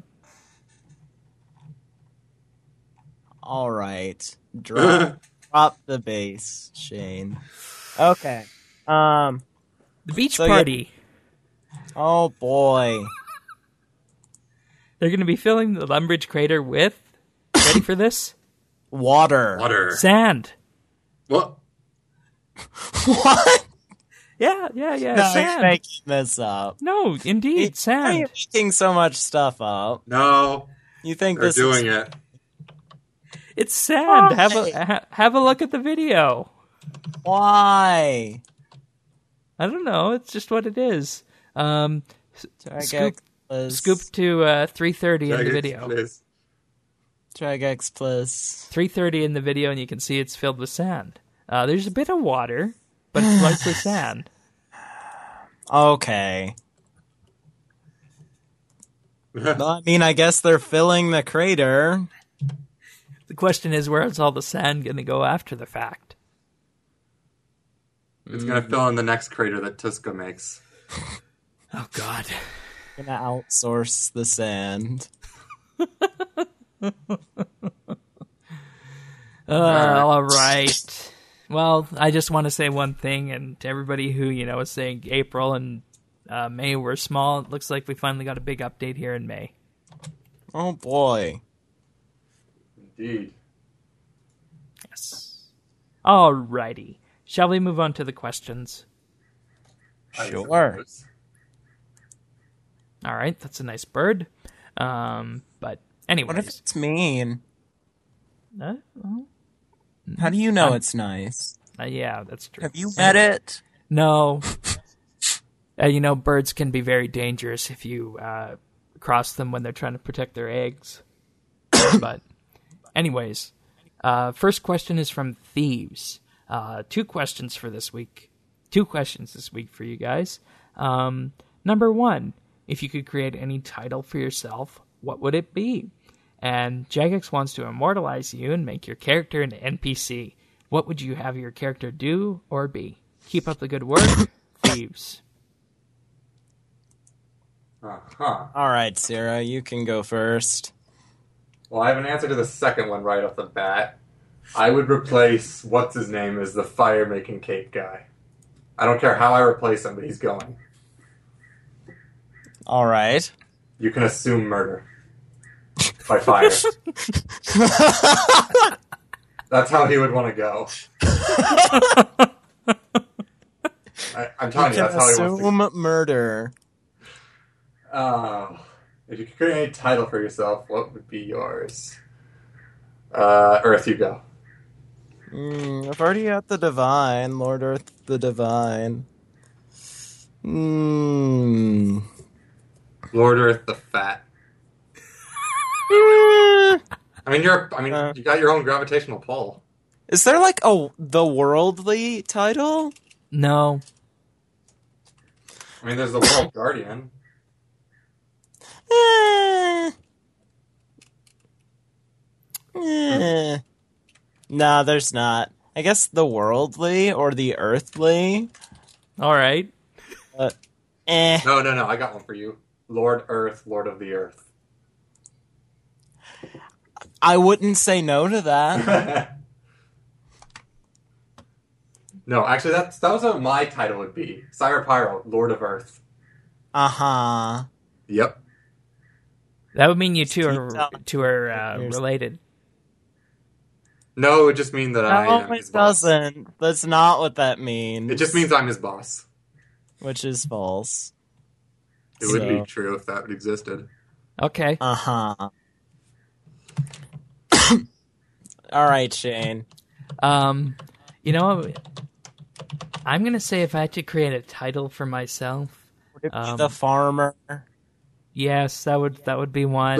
All right. Drop the bass, Shane. Okay. The beach So party. Oh, boy. They're going to be filling the Lumbridge crater with... Ready for this? Water. Sand. What? What? Yeah, No, sand. you're making this up. No, indeed, Why are you sand. making so much stuff up? No, You think they're this doing is... it. It's sand. Why? Have a look at the video. Why? I don't know. It's just what it is. Dragex, please. Scoop to 3:30 in the video. Please. Dragex, please. 3:30 in the video, and you can see it's filled with sand. There's a bit of water, but it's largely sand. Okay. Well, I mean, I guess they're filling the crater. The question is, where is all the sand going to go after the fact? It's going to fill in the next crater that Tuska makes. Oh, God. Gonna outsource the sand. All right. Well, I just want to say one thing, and to everybody who, is saying April and May were small, it looks like we finally got a big update here in May. Oh boy. Indeed. Yes. All righty. Shall we move on to the questions? Sure. All right, that's a nice bird. But anyways. What if it's mean? Well, How do you know it's nice? yeah, that's true. Have you met it? No. Birds can be very dangerous if you cross them when they're trying to protect their eggs. But anyways, first question is from Thieves. 2 questions for this week. 2 questions this week for you guys. Number 1, if you could create any title for yourself, what would it be? And Jagex wants to immortalize you and make your character an NPC. What would you have your character do or be? Keep up the good work, Thieves. Uh-huh. All right, Sarah, you can go first. Well, I have an answer to the second one right off the bat. I would replace what's-his-name as the fire-making cake guy. I don't care how I replace him, but he's going. All right. You can assume murder. By fire. That's how he would want to go. I'm telling you, that's how he wants to assume murder. If you could create any title for yourself, what would be yours? Earth, you go. I've already got the Divine, Lord Earth the Divine. Lord Earth the Fat. You got your own gravitational pull. Is there like the worldly title? No. There's the World Guardian. Nah, there's not. I guess the worldly or the earthly. All right. No, I got one for you. Lord Earth, Lord of the Earth. I wouldn't say no to that. No, actually, that was what my title would be. Sire Pyro, Lord of Earth. Uh-huh. Yep. That would mean you two are related. No, it would just mean that I am No, his it boss. doesn't. That's not what that means. It just means I'm his boss. Which is false. It would be true if that existed. Okay. Uh-huh. All right, Shane. I I'm going to say if I had to create a title for myself, Would it be The Farmer? yes, that would be one.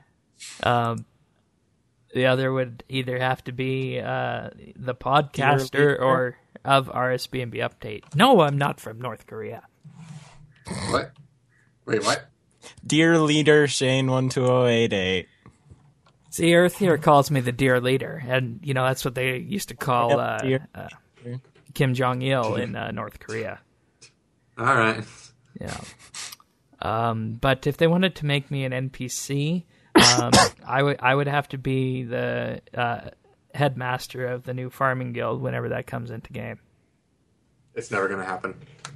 The other would either have to be the podcaster or of RSB&B Update. No, I'm not from North Korea. What? Wait, what? Dear Leader Shane 12088. See, Earth here calls me the Dear Leader, and that's what they used to call Kim Jong-il in North Korea. All right. Yeah. But if they wanted to make me an NPC, I would have to be the headmaster of the new farming guild whenever that comes into game. It's never going to happen.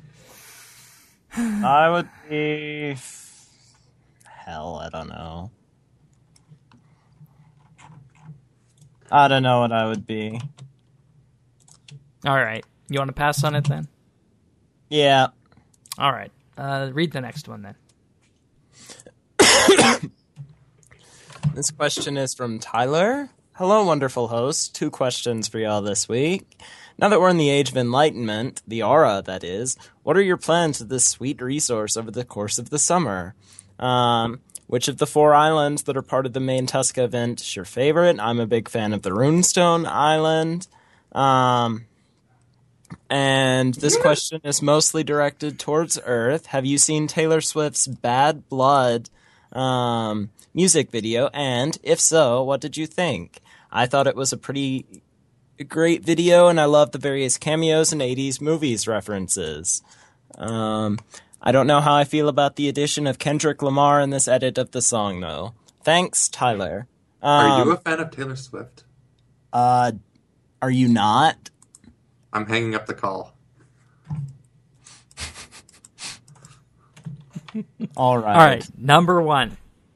I would be... Hell, I don't know. I don't know what I would be. All right. You want to pass on it then? Yeah. All right. Read the next one then. This question is from Tyler. Hello, wonderful host. 2 questions for y'all this week. Now that we're in the age of enlightenment, the aura, that is, what are your plans with this sweet resource over the course of the summer? Which of the 4 islands that are part of the main Tuska event is your favorite? I'm a big fan of the Runestone Island. And this question is mostly directed towards Earth. Have you seen Taylor Swift's Bad Blood music video? And if so, what did you think? I thought it was a pretty great video, and I love the various cameos and 80s movies references. I don't know how I feel about the addition of Kendrick Lamar in this edit of the song, though. Thanks, Tyler. Are you a fan of Taylor Swift? Are you not? I'm hanging up the call. All right. All right. Number 1.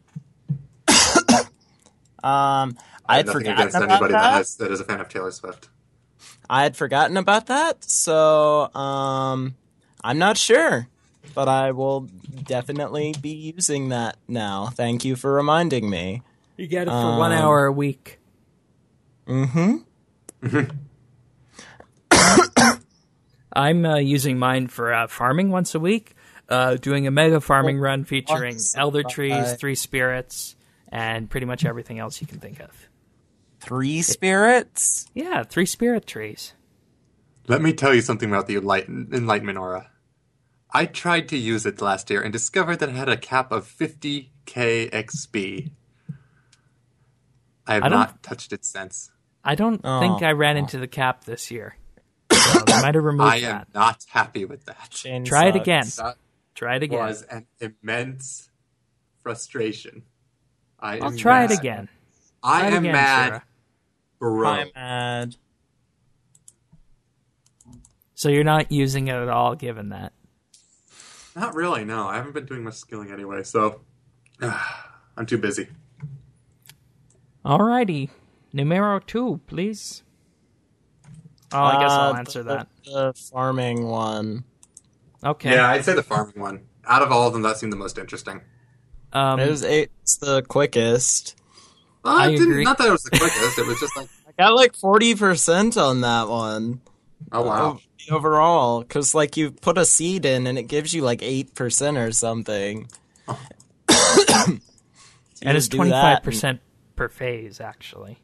I I'd have nothing forgotten against about anybody that. that is a fan of Taylor Swift. I had forgotten about that, so I'm not sure, but I will definitely be using that now. Thank you for reminding me. You get it for 1 hour a week. Mm-hmm. I'm using mine for farming once a week, doing a mega farming run featuring Elder Trees, 3 Spirits, and pretty much everything else you can think of. 3 spirits? Yeah, 3 Spirit Trees. Let me tell you something about the Enlightenment Aura. I tried to use it last year and discovered that it had a cap of 50k XP. I have not touched it since. I don't think I ran into the cap this year. So they might have removed I am not happy with that. Try it again. That Try it again. was an immense frustration. I'll try it again. I am mad, Sarah. bro. I'm mad. So you're not using it at all, given that. Not really, no. I haven't been doing much skilling anyway, so I'm too busy. Alrighty. Numero 2, please. Oh, I guess I'll answer that. The farming one. Okay. Yeah, I'd say the farming one. Out of all of them, that seemed the most interesting. It's the quickest. I agree. Not that it was the quickest, it was just like... I got like 40% on that one. Oh, wow. Overall, because like you put a seed in and it gives you like 8% or something. Oh. And it's 25% per phase, actually.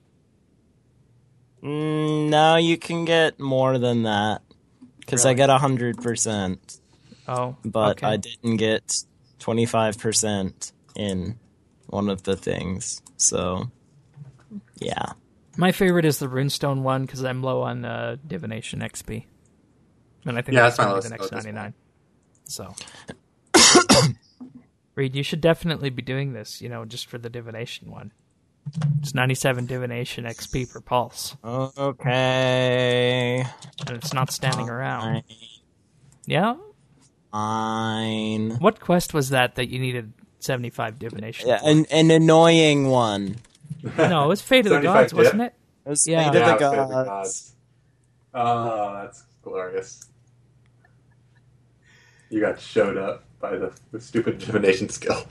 No, you can get more than that. Because I got 100%. Oh, But okay. I didn't get 25% in one of the things. So, yeah. My favorite is the Runestone one, because I'm low on Divination XP. And I think Yeah, that's that's my going to lowest be the next at this 99. So, Reed, you should definitely be doing this, just for the Divination one. It's 97 Divination XP per pulse. Okay. And it's not standing around. Yeah? Fine. What quest was that you needed 75 Divination Yeah, for? an annoying one. No, it was Fate of the 75 Gods, wasn't it? It was Yeah. Fate Yeah, of the Fate of the Gods. Gods. Oh, that's glorious. You got showed up by the stupid divination skill.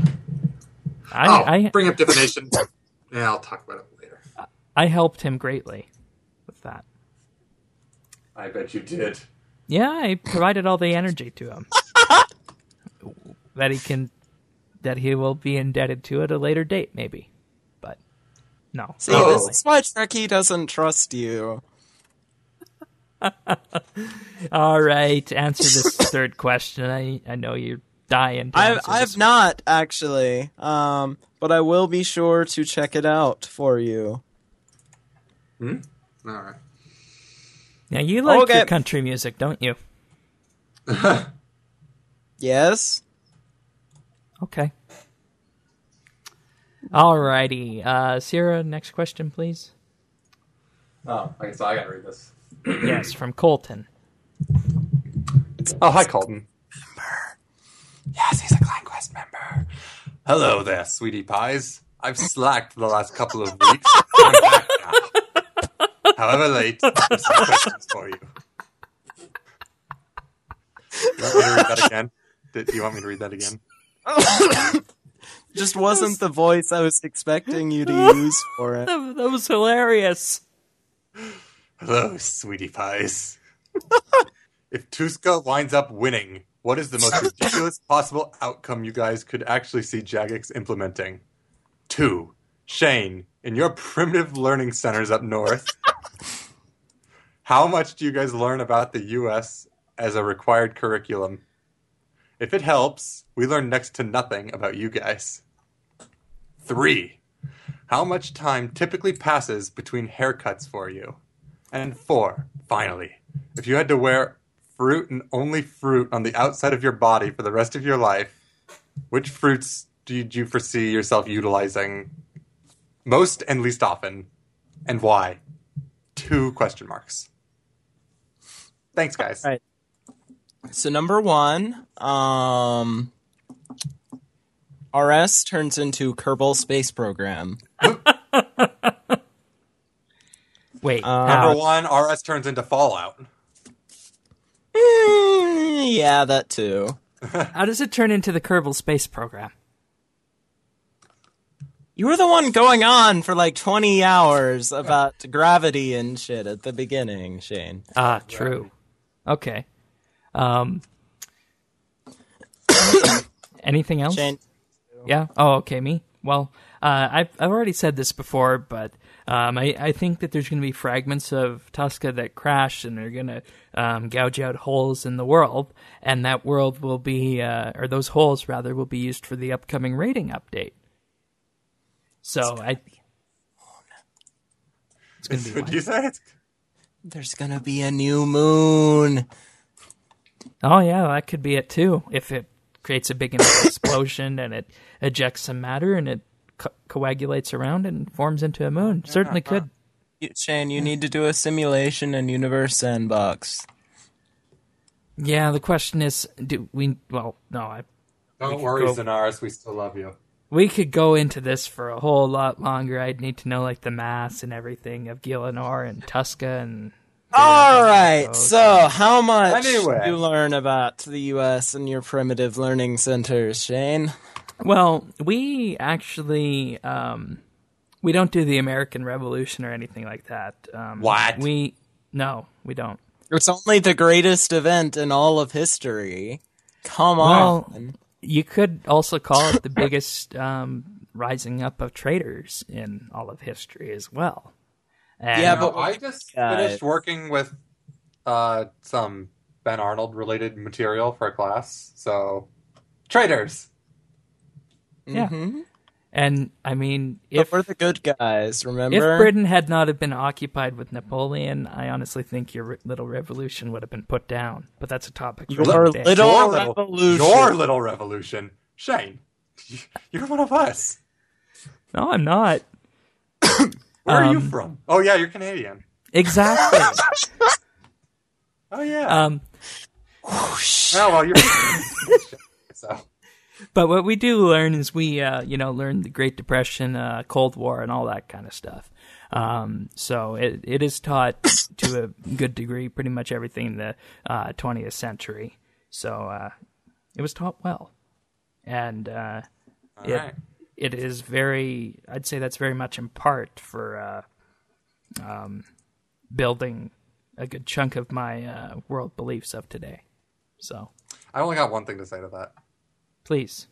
Bring up divination. Yeah, I'll talk about it later. I helped him greatly with that. I bet you did. Yeah, I provided all the energy to him that he will be indebted to at a later date, maybe. But no. See, this is why Trekkie doesn't trust you. All right, answer this third question. I know you're dying. I've not actually, but I will be sure to check it out for you. All right. Yeah, you like your country music, don't you? Yes. Okay. Alrighty. Sierra, next question, please. Oh, I guess I gotta read this. Yes, from Colton. Oh, hi, Colton. Member. Yes, he's a ClanQuest member. Hello there, sweetie pies. I've slacked the last couple of weeks. I'm back now. However late, I have some questions for you. You want me to read that again? Do you want me to read that again? Just wasn't the voice I was expecting you to use for it. That was hilarious. Hello, sweetie pies. If Tuska winds up winning, what is the most ridiculous possible outcome you guys could actually see Jagex implementing? 2. Shane, in your primitive learning centers up north, how much do you guys learn about the U.S. as a required curriculum? If it helps, we learn next to nothing about you guys. 3. How much time typically passes between haircuts for you? And 4, finally, if you had to wear fruit and only fruit on the outside of your body for the rest of your life, which fruits did you foresee yourself utilizing most and least often, and why? 2 question marks. Thanks, guys. All right. So number 1, RS turns into Kerbal Space Program. Wait. Number 1, RS turns into Fallout. Yeah, that too. How does it turn into the Kerbal Space Program? You were the one going on for like 20 hours about gravity and shit at the beginning, Shane. Ah, true. Okay. Anything else? Shane. Yeah. Oh, okay. Me. Well, I've already said this before, but I think that there's going to be fragments of Tuska that crash, and they're going to gouge out holes in the world, and that world will be, or those holes rather, will be used for the upcoming rating update. So it's going to be. What did you say? There's gonna be a new moon. Oh yeah, that could be it too. If it creates a big enough explosion and it ejects some matter and it coagulates around and forms into a moon, certainly could. Shane, you need to do a simulation in Universe Sandbox. Yeah, the question is, do we? Well, no. Don't worry, Zenaris, we still love you. We could go into this for a whole lot longer. I'd need to know like the mass and everything of Gielinor and Tuska and. All right. So, how much do you learn about the U.S. and your primitive learning centers, Shane? Well, we actually we don't do the American Revolution or anything like that. What? No, we don't. It's only the greatest event in all of history. Come on. You could also call it the biggest rising up of traitors in all of history as well. And yeah, but I just finished working with some Ben Arnold related material for a class. So, traitors. Yeah. Mm-hmm. And I mean, if we're the good guys, remember? If Britain had not have been occupied with Napoleon, I honestly think your little revolution would have been put down. But that's a topic for another day. Your little revolution. Shane, you're one of us. No, I'm not. Where are you from? Oh, yeah, you're Canadian. Exactly. Oh, yeah. Oh, well, you're so. But what we do learn is we, learn the Great Depression, Cold War, and all that kind of stuff. So it is taught to a good degree, pretty much everything in the 20th century. So it was taught well. And it is very, I'd say that's very much in part for building a good chunk of my world beliefs of today. So, I only got one thing to say to that. please.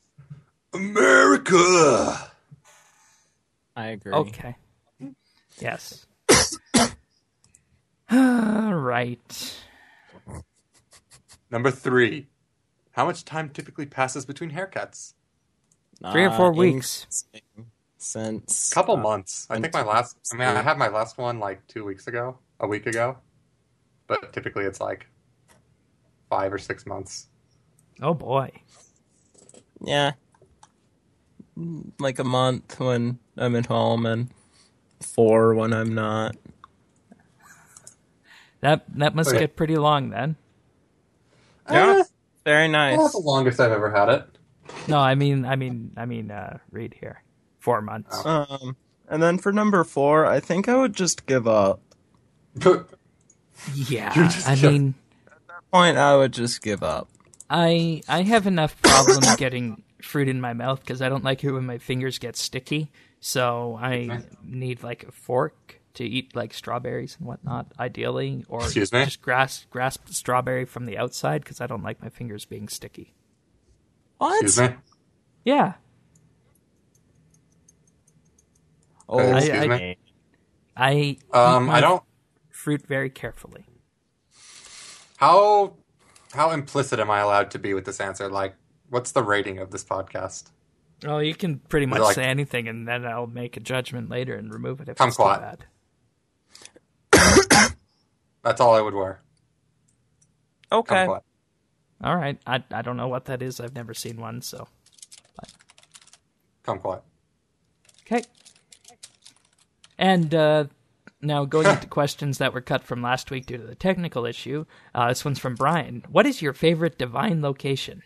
America! I agree. Okay. Yes. All right. Number 3. How much time typically passes between haircuts? 3 or 4 weeks. Since Couple months. I think I had my last one like 2 weeks ago, a week ago. But typically it's like 5 or 6 months. Oh boy. Yeah, like a month when I'm at home and 4 when I'm not. That must Okay. get pretty long then. Yeah, very That's nice. the longest I've ever had it. No, I mean, read here. 4 months. And then for number 4, I think I would just give up. Yeah, You're just I joking. mean, Point, I would just give up. I have enough problems getting fruit in my mouth because I don't like it when my fingers get sticky. So I need like a fork to eat like strawberries and whatnot, ideally, or Excuse me? just grasp the strawberry from the outside because I don't like my fingers being sticky. What? Excuse me? Yeah, Oh, Excuse me? I eat I my don't... fruit very carefully. How implicit am I allowed to be with this answer? Like, what's the rating of this podcast? Well, you can pretty much Like- say anything, and then I'll make a judgment later and remove it if Come it's too quiet. bad. That's all I would wear. okay. Kumquat. All right, I don't know what that is. I've never seen one, so Kumquat. okay. And now going into questions that were cut from last week due to the technical issue. This one's from Brian. What is your favorite divine location?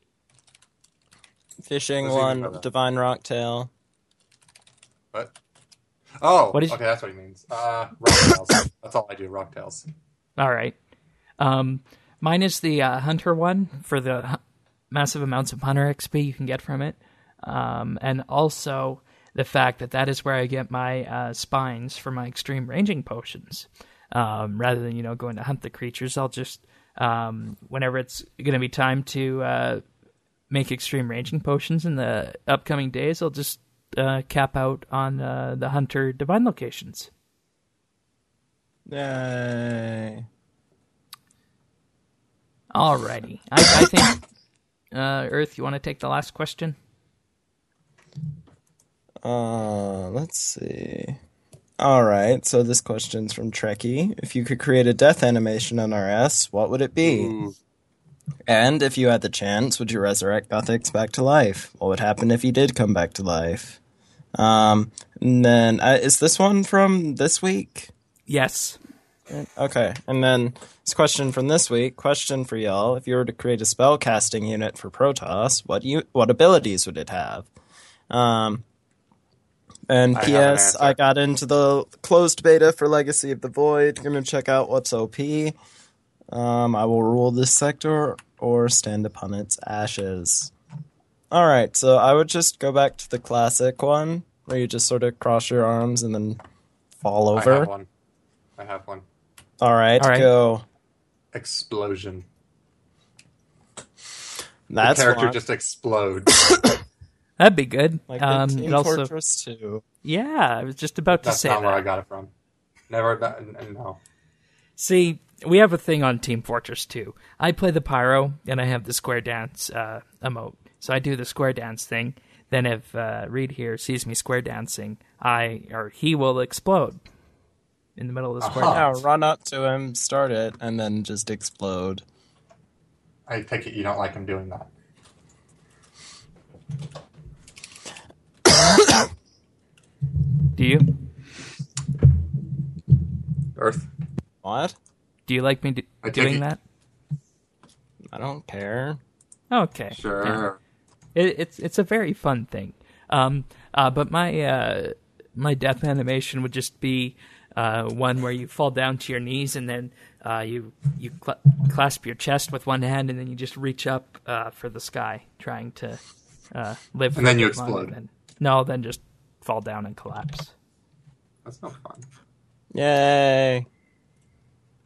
Fishing Let's see one, if we know that. Divine Rocktail. What? Oh, What is- okay, that's what he means. Rocktails. That's all I do, rocktails. All right. Mine is the hunter one for the massive amounts of hunter XP you can get from it. And also the fact that is where I get my spines for my extreme ranging potions. Rather than, going to hunt the creatures, I'll just, whenever it's going to be time to make extreme ranging potions in the upcoming days, I'll just cap out on the hunter divine locations. Yay. Alrighty. I think, Earth, you want to take the last question? Let's see. Alright, so this question's from Trekkie. If you could create a death animation on RS, what would it be? Ooh. And if you had the chance, would you resurrect Gothix back to life? What would happen if he did come back to life? And then, is this one from this week? Yes. Okay, and then this question from this week, question for y'all. If you were to create a spell casting unit for Protoss, what abilities would it have? And I have an P.S. answer. I got into the closed beta for Legacy of the Void. Gonna check out what's OP. I will rule this sector or stand upon its ashes. Alright, so I would just go back to the classic one, where you just sort of cross your arms and then fall I over. have one. Alright, All right. go. Explosion. That's the character fine. just explodes. That'd be good. Like in Team it also, Fortress 2. yeah, I was just about to That's say not where I that. got it from. Never. No. See, we have a thing on Team Fortress 2. I play the pyro, and I have the square dance emote. So I do the square dance thing. Then if Reed here sees me square dancing, he will explode in the middle of the square Uh-huh. dance. Yeah, run up to him, start it, and then just explode. I take it you don't like him doing that. Do you? Earth. What? Do you like me I take doing it- that? I don't care. Okay. Sure. Yeah. It's a very fun thing. But my death animation would just be one where you fall down to your knees and then you clasp your chest with one hand and then you just reach up for the sky, trying to live. And then for you a bit longer explode. then just fall down and collapse. That's no fun. Yay.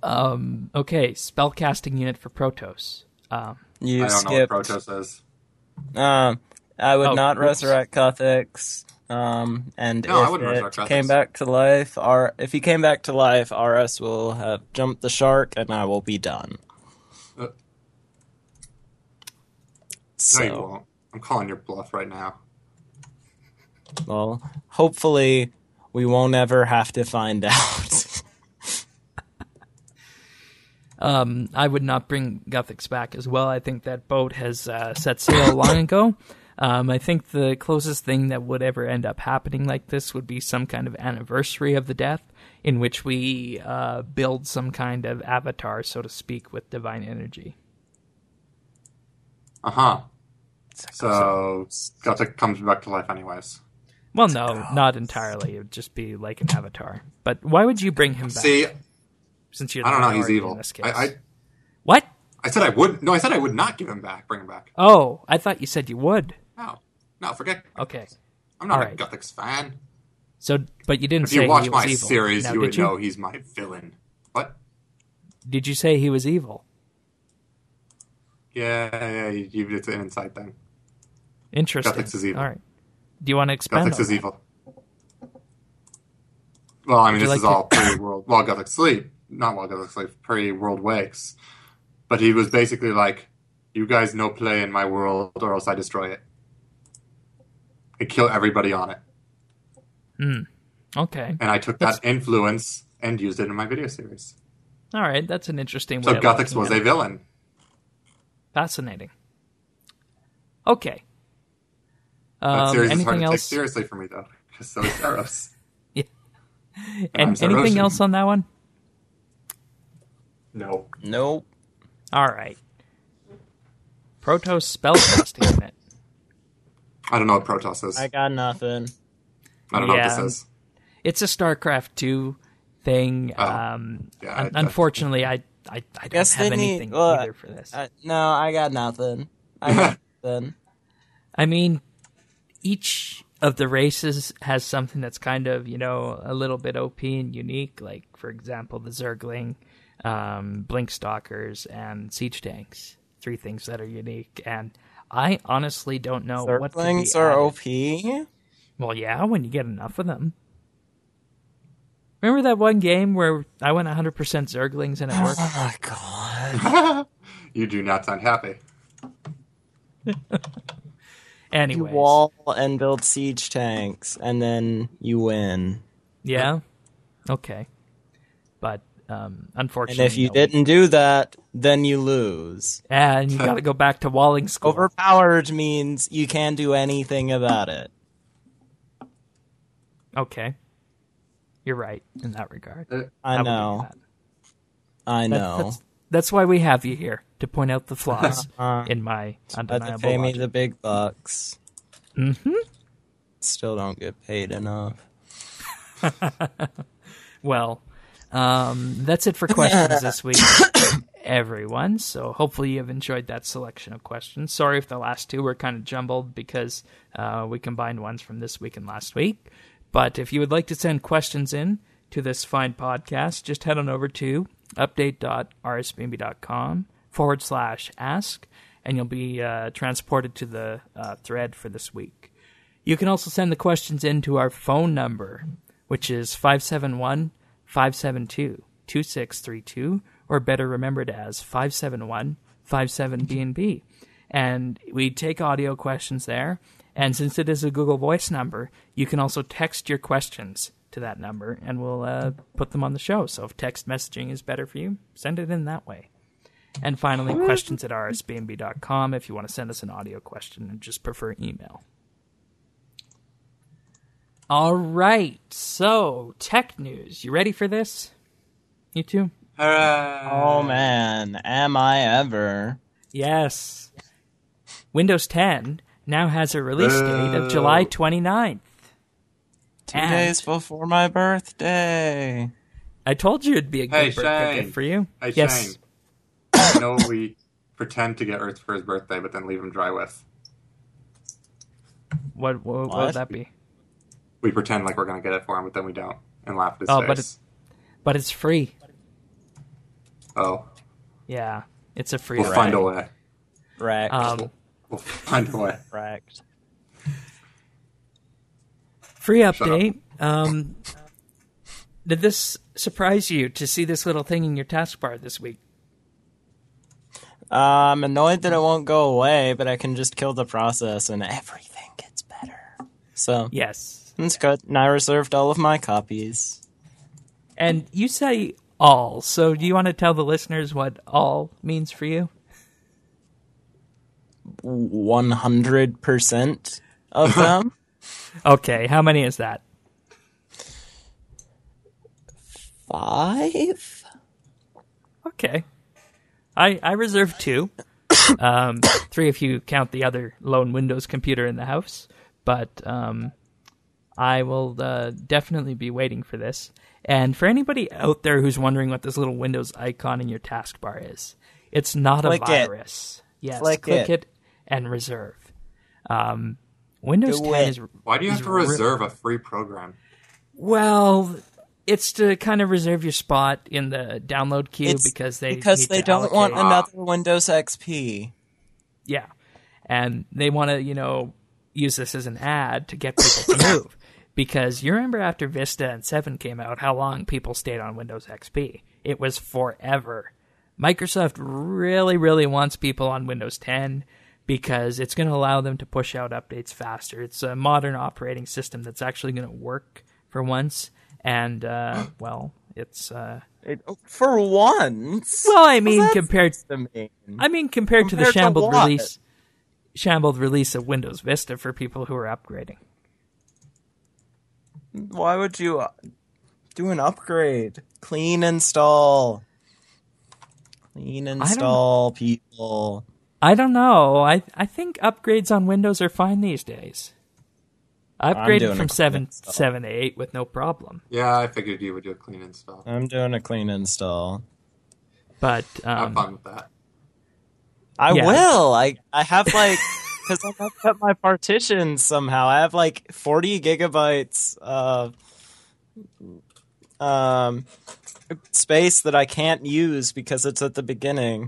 Okay, spellcasting unit for Protoss. You I don't skipped. know what Protoss is. I would not whoops. resurrect Cuthix. And No, I if wouldn't it resurrect Cuthix. came back to life, if he came back to life, RS will have jumped the shark, and I will be done. No, So, you won't. I'm calling your bluff right now. well, hopefully we won't ever have to find out. I would not bring Guthix back as well. I think that boat has set sail long ago. I think the closest thing that would ever end up happening like this would be some kind of anniversary of the death, in which we build some kind of avatar, so to speak, with divine energy. Uh-huh. So, Gothic comes back to life anyways. Well, no, not entirely. It would just be like an avatar. But why would you bring him back? See, Since you're I the don't know, he's minority evil. in this case. I What? said I would. No, I said I would not give him back. Bring him back. Oh, I thought you said you would. No, forget. Okay. I'm not All a right. Gothic's fan. So, but you didn't If say you watch he was my evil. series, Now, you did would know he's my villain. What? Did you say he was evil? Yeah, it's an inside thing. Interesting. Guthix is evil. All right. Do you want to expand Guthix on is that? evil. Well, I mean, Would you this is like to- all pre-world. While Guthix sleep, not while Guthix sleep, pre-world wakes. But he was basically like, "You guys no play in my world, or else I destroy it. I kill everybody on it." Okay. And I took that influence and used it in my video series. All right. That's an interesting way So of Guthix looking was at a it. villain. Fascinating. Okay. That series is hard anything to take else? seriously for me, though, because so is Zeros. And I'm Zerosian. anything else on that one? No. Nope. All right. Protoss spellcasting unit. I don't know what Protoss is. I got nothing. I don't know what Yeah. this is. It's a StarCraft 2 thing. Yeah, Unfortunately, I don't Guess have they need- anything well, either for this. No, I got nothing. I got nothing. I mean, each of the races has something that's kind of, a little bit OP and unique. Like, for example, the Zergling, Blinkstalkers, and Siege Tanks. 3 things that are unique. And I honestly don't know what to be Zerglings are added. OP? Well, yeah, when you get enough of them. Remember that one game where I went 100% Zerglings and it worked? Oh my god. You do not sound happy. You Anyways. wall and build siege tanks, and then you win. Yeah? Okay. But, And unfortunately... if you no. didn't do that, then you lose. And you gotta go back to walling school. Overpowered means you can't do anything about it. Okay. You're right in that regard. I would do know. that. I know. That's why we have you here, to point out the flaws in my But they undeniable pay me logic. the big bucks. Mm-hmm. Still don't get paid enough. Well, that's it for questions this week, everyone. So hopefully you have enjoyed that selection of questions. Sorry if the last 2 were kind of jumbled because we combined ones from this week and last week. But if you would like to send questions in to this fine podcast, just head on over to update.rsbnb.com/ask, and you'll be transported to the thread for this week. You can also send the questions in to our phone number, which is 571-572-2632, or better remembered as 571-57BNB. And we take audio questions there, and since it is a Google Voice number, you can also text your questions to that number, and we'll put them on the show. So if text messaging is better for you, send it in that way. And finally, questions at rsbnb.com if you want to send us an audio question and just prefer email. All right, so tech news. You ready for this? You two? Hooray! Oh man, am I ever? Yes. Windows 10 now has a release date of July 29th. 2 And- days before my birthday. I told you it'd be a good Hey, birthday Shane. gift for you. Hey, Yes. Shane. You know we pretend to get Earth for his birthday, but then leave him dry with. What would that be? We pretend like we're going to get it for him, but then we don't, and laugh at his Oh, face. but it's free. Oh, Yeah, it's a free we'll update. find a way. Wrecked. We'll find a way. Wrecked. Free update. Did this surprise you to see this little thing in your taskbar this week? I'm annoyed that it won't go away, but I can just kill the process and everything gets better. So, Yes. it's good. And I reserved all of my copies. And you say all, so do you want to tell the listeners what all means for you? 100% of them. Okay, how many is that? 5? Okay. I reserved 2. 3 if you count the other lone Windows computer in the house. But I will definitely be waiting for this. And for anybody out there who's wondering what this little Windows icon in your taskbar is, it's not Click a virus. Yes, Click it and reserve. Windows Do 10 it. is... Why do you have to reserve a free program? Well, it's to kind of reserve your spot in the download queue It's because they because need they to don't want allocate- another Windows XP. Yeah, and they want to use this as an ad to get people to move because you remember after Vista and 7 came out how long people stayed on Windows XP. It was forever. Microsoft really wants people on Windows 10 because it's going to allow them to push out updates faster. It's a modern operating system that's actually going to work for once. And, it's... For once? Well, I mean, compared to me. compared to the Compared to what? shambled release of Windows Vista for people who are upgrading. Why would you do an upgrade? Clean install. Clean install, people. I don't know. I think upgrades on Windows are fine these days. I upgraded doing from a clean 7 to 8 with no problem. Yeah, I figured you would do a clean install. I'm doing a clean install. But Have fun with that. I Yeah. will. I have because I messed up my partitions somehow. I have 40 gigabytes of space that I can't use because it's at the beginning.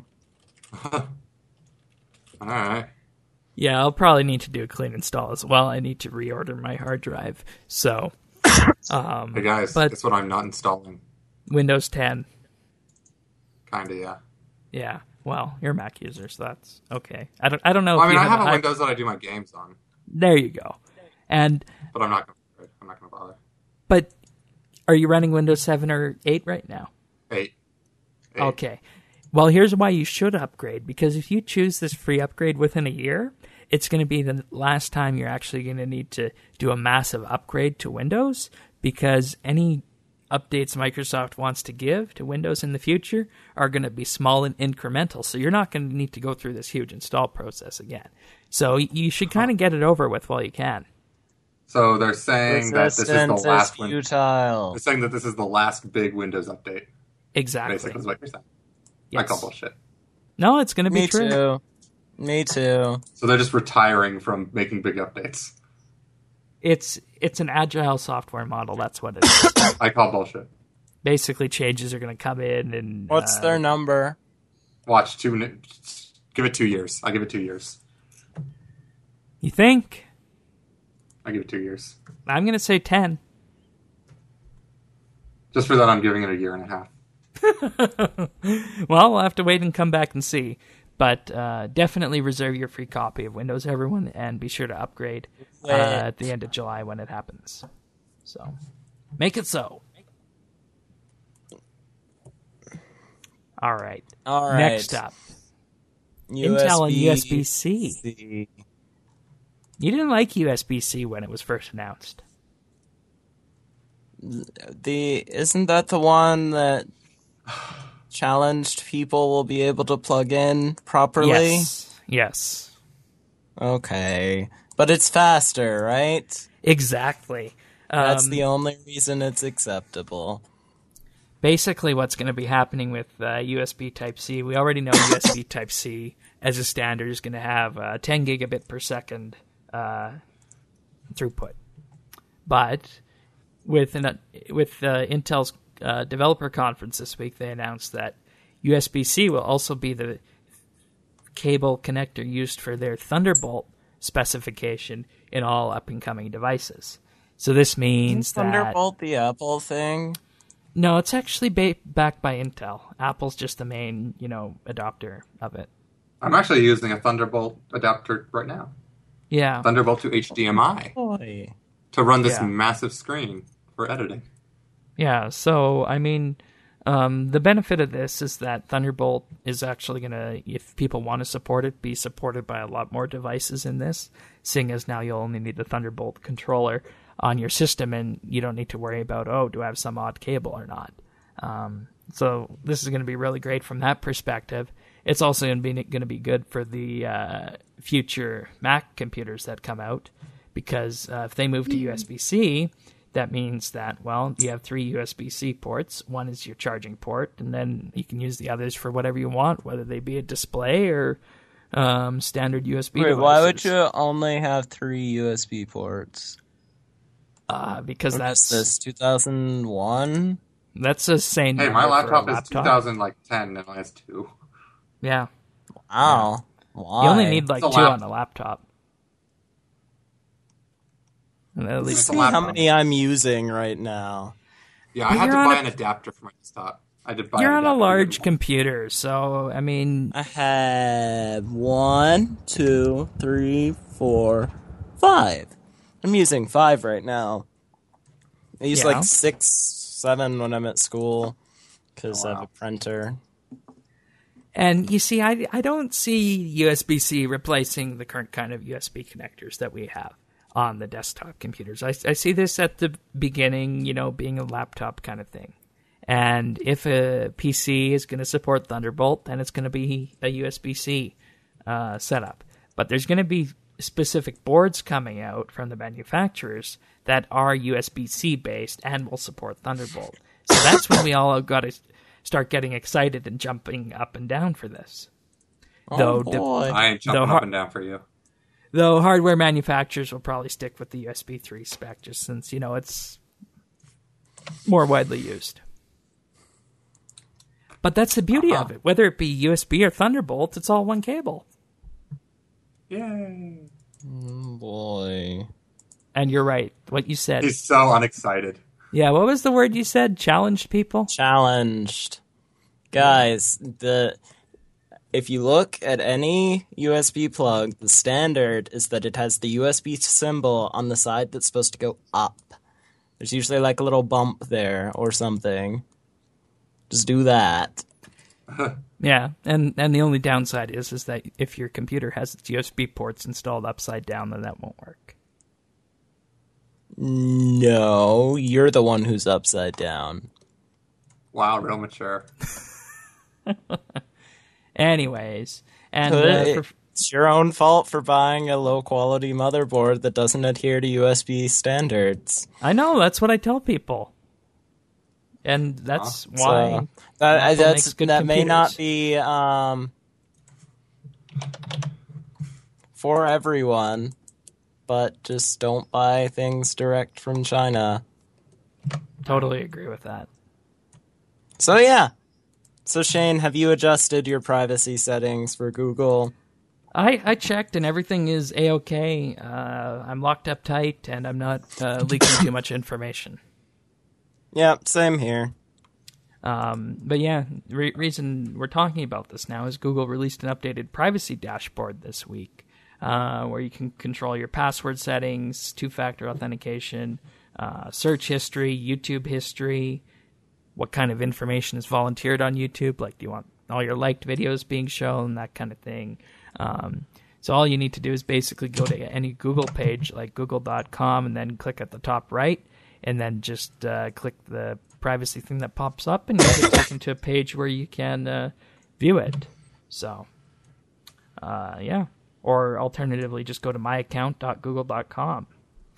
All right. yeah, I'll probably need to do a clean install as well. I need to reorder my hard drive. So, Hey guys, but- guess what I'm not installing? Windows 10. Kinda, yeah. Yeah. Well, you're a Mac user, so that's okay. I don't know. Well, I if mean, you I have a high- Windows that I do my games on, There you go. And but I'm not gonna bother. but are you running Windows 7 or 8 right now? 8. Okay. Well, here's why you should upgrade. Because if you choose this free upgrade within a year, it's going to be the last time you're actually going to need to do a massive upgrade to Windows. Because any updates Microsoft wants to give to Windows in the future are going to be small and incremental. So you're not going to need to go through this huge install process again. So you should kind of get it over with while you can. So they're saying that this is the Resistance last is futile. They're saying that this is the last big Windows update. Exactly. Basically, is what you're saying. Yes. I call bullshit. No, it's going to be Me true. too. Me too. So they're just retiring from making big updates. It's an agile software model. That's what it is. I call bullshit. Basically, changes are going to come in and What's their number? Watch give it 2 years. I give it 2 years. You think? I give it 2 years. I'm going to say 10. Just for that, I'm giving it a year and a half. Well, we'll have to wait and come back and see. But definitely reserve your free copy of Windows, everyone, and be sure to upgrade at the end of July when it happens. So, make it so. All right. All right. Next up, Intel and USB-C. You didn't like USB-C when it was first announced. Isn't that the one that challenged people will be able to plug in properly? Yes. Okay. But it's faster, right? Exactly. That's the only reason it's acceptable. Basically, what's going to be happening with USB Type-C, we already know USB Type-C as a standard is going to have 10 gigabit per second throughput. But with Intel's developer conference this week, they announced that USB-C will also be the cable connector used for their Thunderbolt specification in all up-and-coming devices. So this means that... Thunderbolt the Apple thing? No, it's actually backed by Intel. Apple's just the main, adopter of it. I'm actually using a Thunderbolt adapter right now. Yeah. Thunderbolt to HDMI. Boy. To run this massive screen for editing. Yeah, so, the benefit of this is that Thunderbolt is actually going to, if people want to support it, be supported by a lot more devices in this, seeing as now you'll only need the Thunderbolt controller on your system, and you don't need to worry about, do I have some odd cable or not? So this is going to be really great from that perspective. It's also going to be good for the future Mac computers that come out, because if they move to USB-C, that means that, you have 3 USB-C ports. One is your charging port, and then you can use the others for whatever you want, whether they be a display or standard USB devices. Why would you only have 3 USB ports? Because that's... this, 2001? That's a sane Hey, number my laptop for a is 2010 and it has 2. Yeah. Wow. Why? You only need 2 It's a on a laptop. And at least See how many I'm using right now. Yeah, I had to buy an adapter for my desktop. You're on a large computer, so, I have 1, 2, 3, 4, 5. I'm using 5 right now. I use 6, 7 when I'm at school, because I have a printer. And you see, I don't see USB-C replacing the current kind of USB connectors that we have on the desktop computers. I see this at the beginning, being a laptop kind of thing. And if a PC is going to support Thunderbolt, then it's going to be a USB-C setup. But there's going to be specific boards coming out from the manufacturers that are USB-C based and will support Thunderbolt. So that's when we all got to start getting excited and jumping up and down for this. I ain't jumping up and down for you. Though hardware manufacturers will probably stick with the USB 3 spec, just since, it's more widely used. But that's the beauty of it. Whether it be USB or Thunderbolt, it's all one cable. Yay. Oh, boy. And you're right. What you said. He's so unexcited. Yeah, what was the word you said? Challenged people? Challenged. Guys, if you look at any USB plug, the standard is that it has the USB symbol on the side that's supposed to go up. There's usually a little bump there or something. Just do that. Yeah, and the only downside is that if your computer has its USB ports installed upside down, then that won't work. No, you're the one who's upside down. Wow, real mature. Anyways, and it's your own fault for buying a low-quality motherboard that doesn't adhere to USB standards. I know, that's what I tell people. And that's why that may not be for everyone, but just don't buy things direct from China. Totally agree with that. So yeah. So Shane, have you adjusted your privacy settings for Google? I checked and everything is A-OK. I'm locked up tight and I'm not leaking too much information. Yeah, same here. But yeah, reason we're talking about this now is Google released an updated privacy dashboard this week, where you can control your password settings, 2-factor authentication, search history, YouTube history, what kind of information is volunteered on YouTube, like do you want all your liked videos being shown, that kind of thing. So all you need to do is basically go to any Google page, like google.com, and then click at the top right, and then just click the privacy thing that pops up, and you get taken to a page where you can view it. So, yeah. Or alternatively, just go to myaccount.google.com.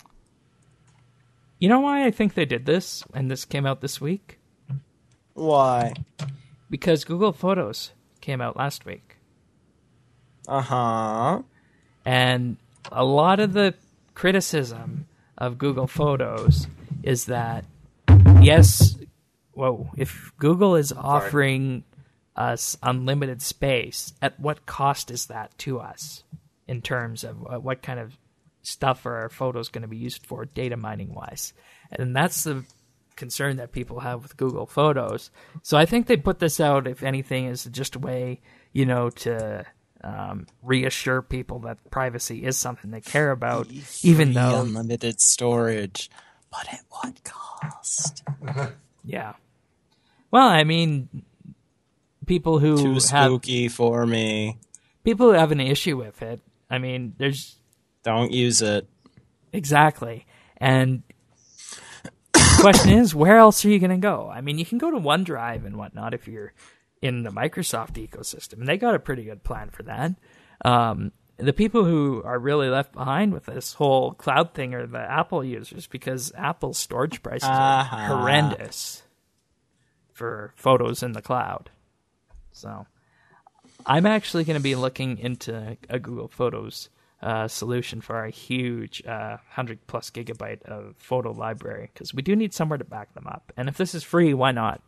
You know why I think they did this, and this came out this week? Why? Because Google Photos came out last week. Uh-huh. And a lot of the criticism of Google Photos is that, yes, if Google is offering us unlimited space, at what cost is that to us in terms of what kind of stuff are our photos going to be used for data mining wise? And that's the concern that people have with Google Photos. So I think they put this out, if anything, is just a way, to reassure people that privacy is something they care about, even though unlimited storage, but at what cost? Yeah. Well, I mean, people who too spooky for me. People who have an issue with it. I mean, don't use it. Exactly. And the question is, where else are you going to go? I mean, you can go to OneDrive and whatnot if you're in the Microsoft ecosystem, and they got a pretty good plan for that. The people who are really left behind with this whole cloud thing are the Apple users, because Apple's storage prices are horrendous for photos in the cloud. So I'm actually going to be looking into a Google Photos solution for our huge 100-plus gigabyte of photo library, because we do need somewhere to back them up. And if this is free, why not?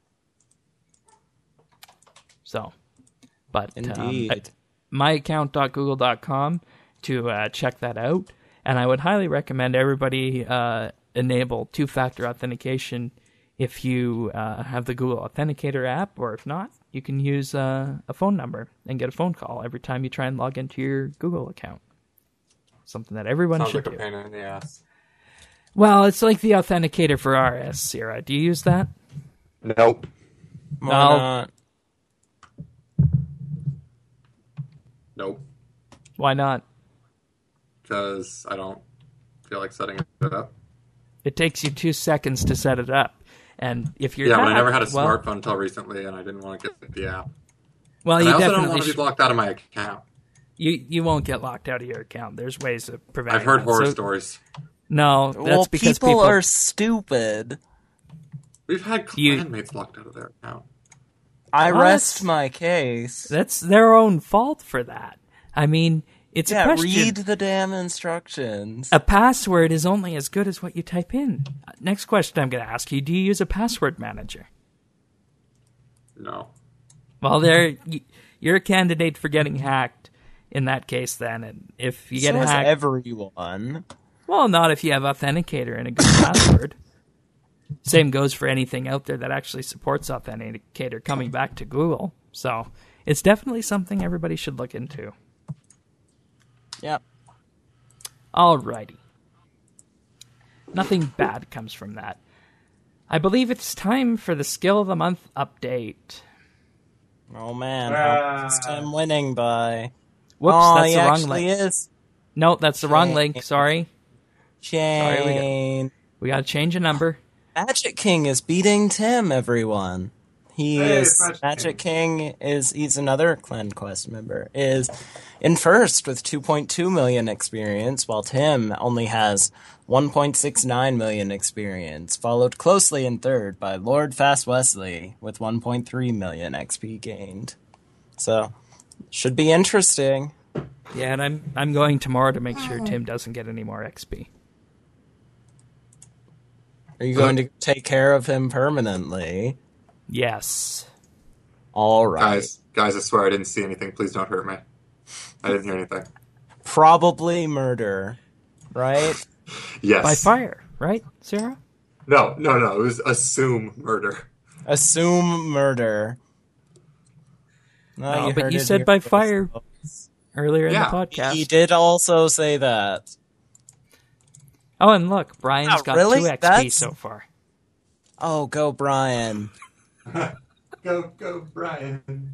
So, but indeed. myaccount.google.com to check that out. And I would highly recommend everybody enable two-factor authentication if you have the Google Authenticator app, or if not, you can use a phone number and get a phone call every time you try and log into your Google account. Something that everyone should do. Sounds like a pain in the ass. Well, it's like the Authenticator for RS, Sierra. Do you use that? Nope. Why not? Nope. Why not? Because I don't feel like setting it up. It takes you 2 seconds to set it up. And if you're but I never had a smartphone until recently, and I didn't want to get the app. Well, and you I also definitely don't want to be blocked out of my account. You won't get locked out of your account. There's ways of preventing I've heard that. horror stories. No, that's because people are stupid. We've had clanmates locked out of their account. I rest my case. That's their own fault for that. I mean, it's a question. Read the damn instructions. A password is only as good as what you type in. Next question I'm going to ask you, do you use a password manager? No. Well, you're a candidate for getting hacked in that case then. And if you get hacked... everyone. Well, not if you have Authenticator and a good password. Same goes for anything out there that actually supports Authenticator coming back to Google. So it's definitely something everybody should look into. Yep. Alrighty. Nothing bad comes from that. I believe it's time for the Skill of the Month update. Oh man, it's time winning by... Whoops, that's the wrong link. Is. No, that's the wrong link, sorry. Shane. We gotta change a number. Magic King is beating Tim, everyone. Magic King he's another Clan Quest member, is in first with 2.2 million experience, while Tim only has 1.69 million experience, followed closely in third by Lord Fast Wesley with 1.3 million XP gained. So, should be interesting. Yeah, and I'm going tomorrow to make sure Tim doesn't get any more XP. Are you going to take care of him permanently? Yes. All right. Guys, I swear I didn't see anything. Please don't hurt me. I didn't hear anything. Probably murder, right? Yes. By fire, right, Sarah? No. It was assume murder. Assume murder. No, but you said by fire earlier in the podcast. He did also say that. Oh, and look, Brian's got 2 XP so far. Oh, go Brian. Go, Brian.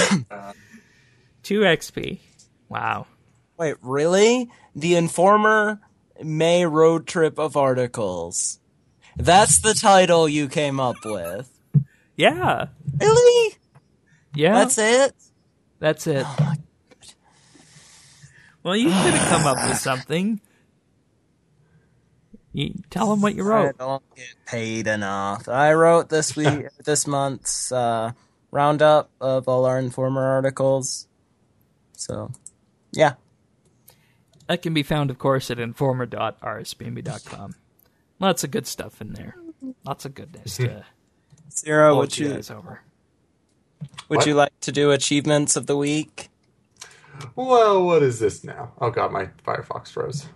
2 XP. Wow. Wait, really? The Informer May road trip of articles. That's the title you came up with. Yeah. Really? Yeah. That's it? That's it. Oh my God. Well, you could have come up with something. You tell them what you wrote. I don't get paid enough. I wrote this month's roundup of all our Informer articles. So, yeah. That can be found, of course, at informer.rsbnb.com. Lots of good stuff in there. Lots of goodness to Sarah, hold you guys over. Would What? you like to do achievements of the week? Well, what is this now? Oh god, my Firefox froze.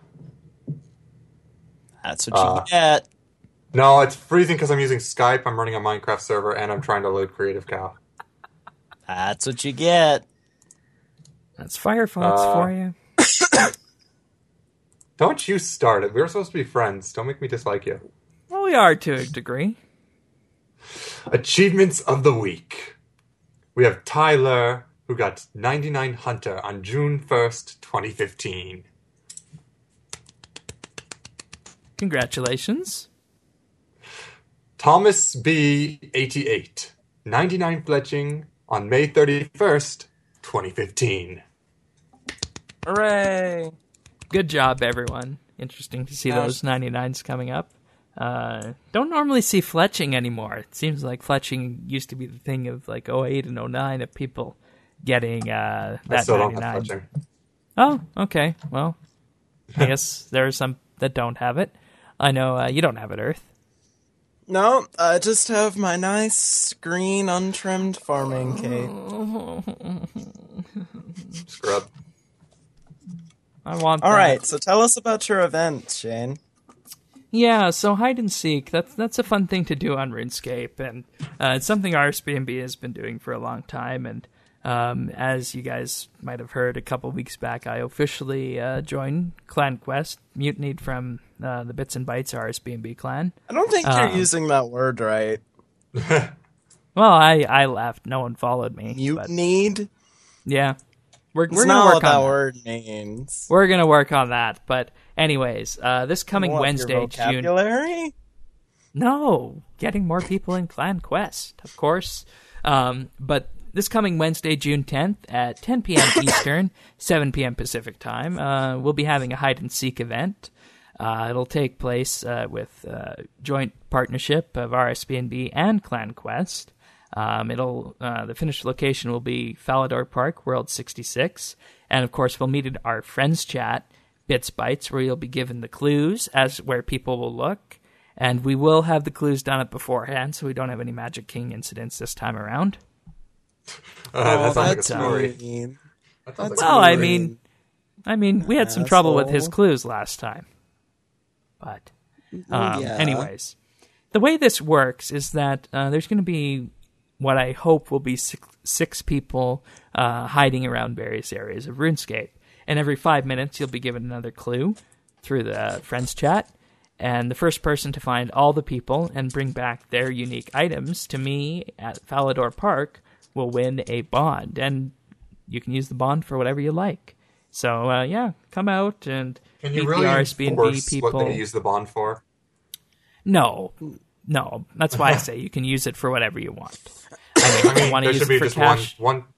That's what you get. No, it's freezing because I'm using Skype, I'm running a Minecraft server, and I'm trying to load Creative Cow. That's what you get. That's Firefox for you. Don't you start it. We were supposed to be friends. Don't make me dislike you. Well, we are to a degree. Achievements of the week. We have Tyler, who got 99 Hunter on June 1st, 2015. Congratulations. Thomas B. 88, 99 Fletching on May 31st, 2015. Hooray! Good job, everyone. Interesting to see those 99s coming up. Don't normally see fletching anymore. It seems like fletching used to be the thing of like 08 and 09 of people getting that I still 99. don't have Fletching. Oh, okay. Well, I guess there are some that don't have it. I know you don't have it, Earth. No, I just have my nice green untrimmed farming cape. Scrub. I want All that. right, so tell us about your event, Shane. Yeah, so hide and seek, that's a fun thing to do on RuneScape, and it's something RSBNB has been doing for a long time, and as you guys might have heard a couple weeks back, I officially joined Clan Quest, mutinied from the Bits and Bytes RSBNB clan. I don't think you're using that word right. Well, I left, no one followed me. Mutinied? Yeah. We're It's going to not work what on that that. word means. We're going to work on that, but anyways, this coming What, Wednesday, your June... vocabulary? No, getting more people in Clan Quest, of course. But this coming Wednesday, June 10th at 10 p.m. Eastern, 7 p.m. Pacific time, we'll be having a hide-and-seek event. It'll take place with joint partnership of RSBNB and Clan Quest. The finished location will be Falador Park, World 66. And, of course, we'll meet at our Friends Chat, Bits Bytes, where you'll be given the clues as where people will look. And we will have the clues done up beforehand, so we don't have any Magic King incidents this time around. That sounds like a that's story. mean. That sounds That's like a Well, story. I mean, we had some trouble with his Asshole. clues last time. But, Yeah. anyways, the way this works is that there's going to be what I hope will be six people hiding around various areas of RuneScape. And every 5 minutes, you'll be given another clue through the Friends Chat. And the first person to find all the people and bring back their unique items to me at Falador Park will win a bond. And you can use the bond for whatever you like. So, yeah, come out and Can meet you really the RSBNB enforce people. what they use the bond for? No. That's why I say you can use it for whatever you want. I mean, if you want to there use should be it for just cash...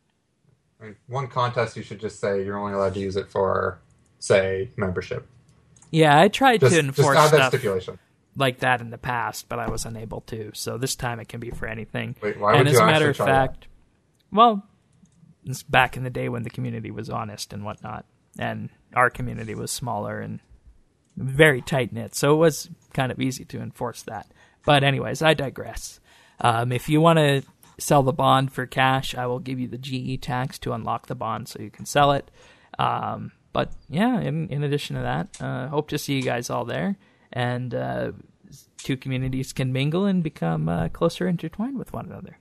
one contest. You should just say you're only allowed to use it for, say, membership. Yeah, I tried Just to enforce add that stuff stipulation. like that in the past, but I was unable to. So this time it can be for anything. Wait, why and would as you a matter actually of try fact, well, it's back in the day when the community was honest and whatnot, and our community was smaller and very tight knit, so it was kind of easy to enforce that. But anyways, I digress. If you want to sell the bond for cash, I will give you the GE tax to unlock the bond so you can sell it. But yeah, in addition to that, hope to see you guys all there, and two communities can mingle and become closer intertwined with one another.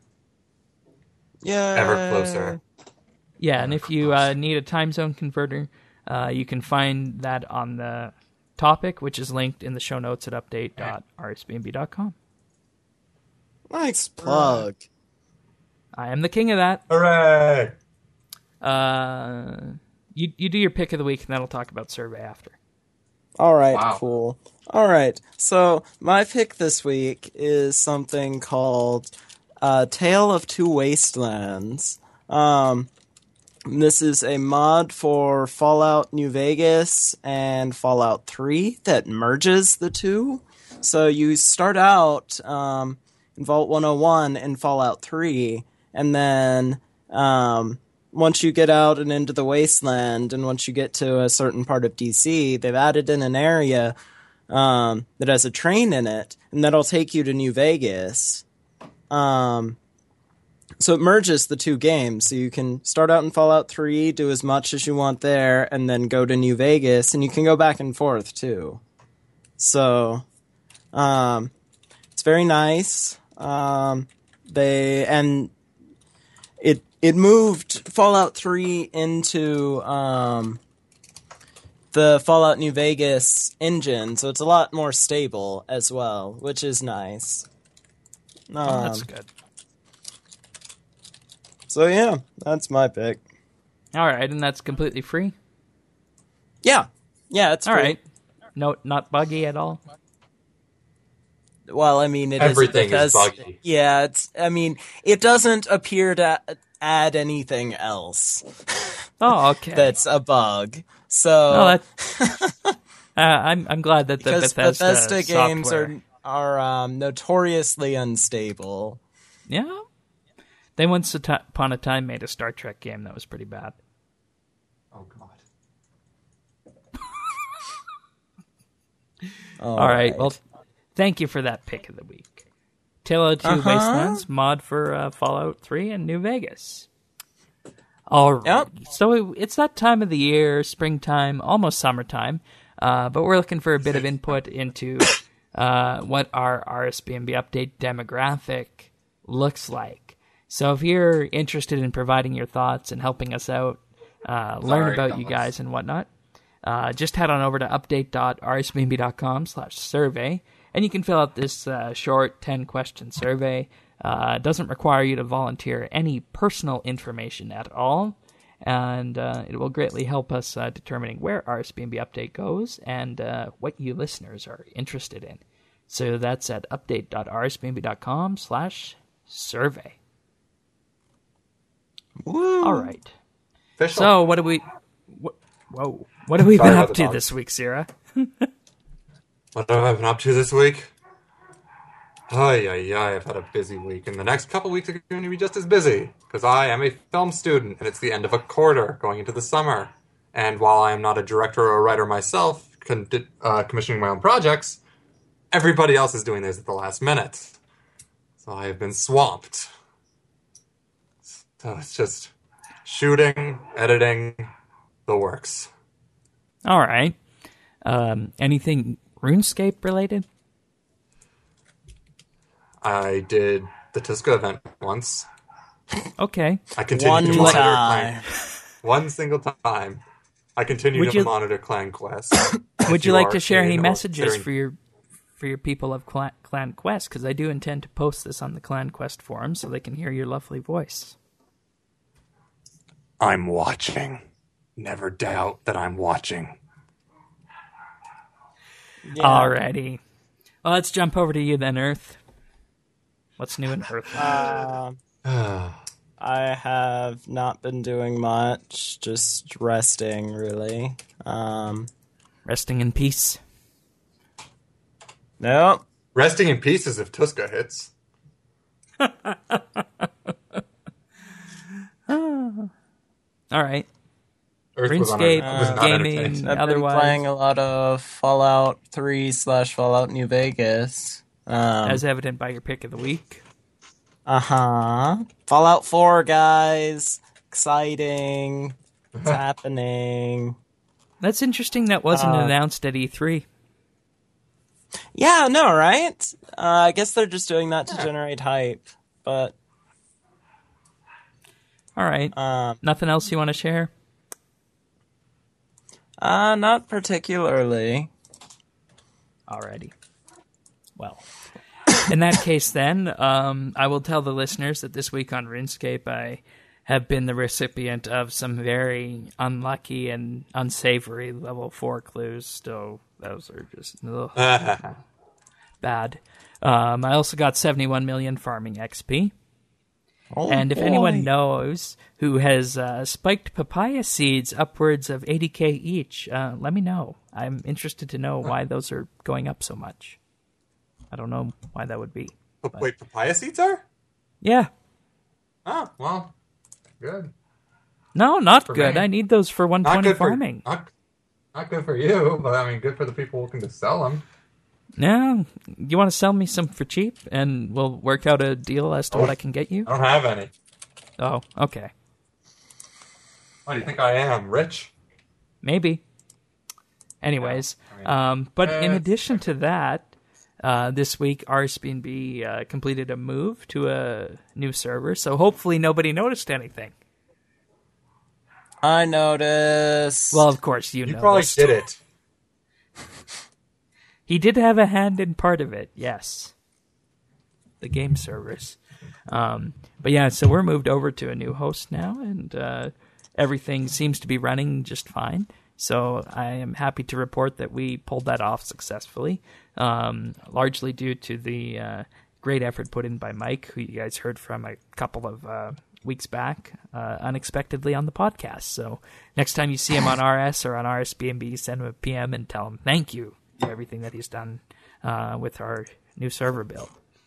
Yeah. Ever closer. Yeah, and if you need a time zone converter, you can find that on the topic, which is linked in the show notes at update.rsbnb.com. Nice plug. I am the king of that. Hooray! You do your pick of the week, and then I'll talk about survey after. All right, Wow. cool. All right, so my pick this week is something called Tale of Two Wastelands. This is a mod for Fallout New Vegas and Fallout 3 that merges the two. So you start out in Vault 101 in Fallout 3, and then once you get out and into the wasteland, and once you get to a certain part of DC, they've added in an area that has a train in it, and that'll take you to New Vegas. So it merges the two games, so you can start out in Fallout 3, do as much as you want there, and then go to New Vegas, and you can go back and forth, too. So, it's very nice. It moved Fallout 3 into, the Fallout New Vegas engine, so it's a lot more stable as well, which is nice. That's good. So yeah, that's my pick. All right, and that's completely free? Yeah, it's free. All right. No, not buggy at all? Well, I mean, Everything is buggy. Yeah, it doesn't appear to add anything else. Oh, okay. That's a bug. So I'm glad that the Bethesda games software are notoriously unstable. Yeah. They once upon a time made a Star Trek game that was pretty bad. Oh, God. All right. Well, thank you for that pick of the week. Tale of Two Wastelands, mod for Fallout 3 and New Vegas. All right. Yep. So it's that time of the year, springtime, almost summertime, but we're looking for a bit of input into what our RSBNB update demographic looks like. So if you're interested in providing your thoughts and helping us out, learn about you guys and whatnot, just head on over to update.rsbnb.com/survey, and you can fill out this short 10-question survey. It doesn't require you to volunteer any personal information at all, and it will greatly help us determining where RSBNB Update goes and what you listeners are interested in. So that's at update.rsbnb.com/survey. Woo. All right. Official. So what have we been up to this week, Sierra? What have I been up to this week? I've had a busy week, and the next couple weeks are going to be just as busy, because I am a film student, and it's the end of a quarter, going into the summer. And while I am not a director or a writer myself, commissioning my own projects, everybody else is doing this at the last minute. So I have been swamped. So it's just shooting, editing, the works. All right. Anything RuneScape related? I did the Tuska event once. Okay. I continued to One monitor time. one single time. I continued to monitor Clan Quest. Would you like to share any or messages considering- for your people of Clan Quest? Because I do intend to post this on the Clan Quest forum so they can hear your lovely voice. I'm watching. Never doubt that I'm watching. Yeah. Alrighty. Well, let's jump over to you then, Earth. What's new in Earth? I have not been doing much, just resting, really. Resting in peace. Nope. Resting in pieces if Tuska hits. All right. Earth was RuneScape, not gaming, entertained. I've been otherwise, playing a lot of Fallout 3/Fallout New Vegas. as evident by your pick of the week. Fallout 4, guys. Exciting. It's happening. That's interesting. That wasn't announced at E3. Yeah, no, right? I guess they're just doing that to generate hype. But All right. Nothing else you want to share? not particularly. Alrighty. Well, in that case, then, I will tell the listeners that this week on RuneScape, I have been the recipient of some very unlucky and unsavory level 4 clues. So those are just bad. I also got 71 million farming XP. Oh, And if anyone knows who has spiked papaya seeds upwards of 80k each, let me know. I'm interested to know why those are going up so much. I don't know why that would be. Wait, papaya seeds are? Yeah. Oh, well, good. No, not For good. me. I need those for Not 120 good farming. not good for you, but I mean, good for the people looking to sell them. Yeah. You want to sell me some for cheap, and we'll work out a deal as to what I can get you? I don't have any. Oh, okay. Why do you think I am? Rich? Maybe. Anyways, but in addition to that, this week RSBNB completed a move to a new server, so hopefully nobody noticed anything. I noticed. Well, of course, you You noticed. probably did it. He did have a hand in part of it, yes. The game servers. But yeah, so we're moved over to a new host now, and everything seems to be running just fine. So I am happy to report that we pulled that off successfully, largely due to the great effort put in by Mike, who you guys heard from a couple of weeks back, unexpectedly on the podcast. So next time you see him on RS or on RSBNB, send him a PM and tell him thank you for everything that he's done with our new server build.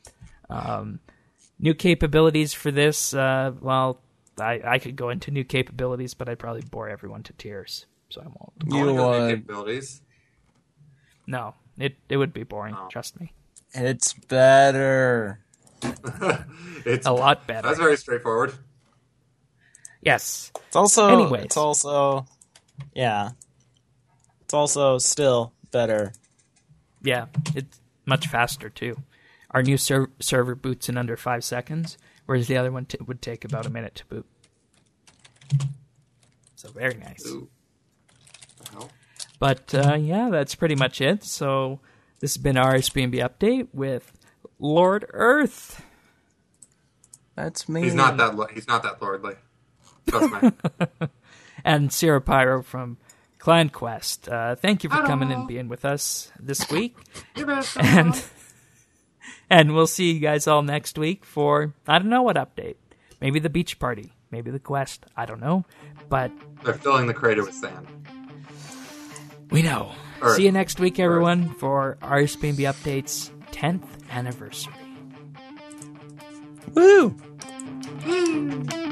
New capabilities for this, well, I could go into new capabilities, but I'd probably bore everyone to tears. So I won't. You would. Capabilities. No, it would be boring. Trust me. It's better. It's A lot better. That's very straightforward. Yes. It's also. Anyways. It's also. Yeah. It's also still better. Yeah, it's much faster too. Our new server boots in under 5 seconds, whereas the other one would take about a minute to boot. So very nice. Ooh. Well, But yeah, that's pretty much it. So this has been our RSBNB update with Lord Earth. That's me. he's not that lordly. Trust me. And Sierra Pyro from Clan Quest. Thank you for coming and being with us this week. And we'll see you guys all next week for, I don't know what update. Maybe the beach party. Maybe the quest. I don't know. But They're filling the crater with sand. we know. Earth. See you next week, everyone, for RSBNB Update's 10th anniversary. Woo! Woo!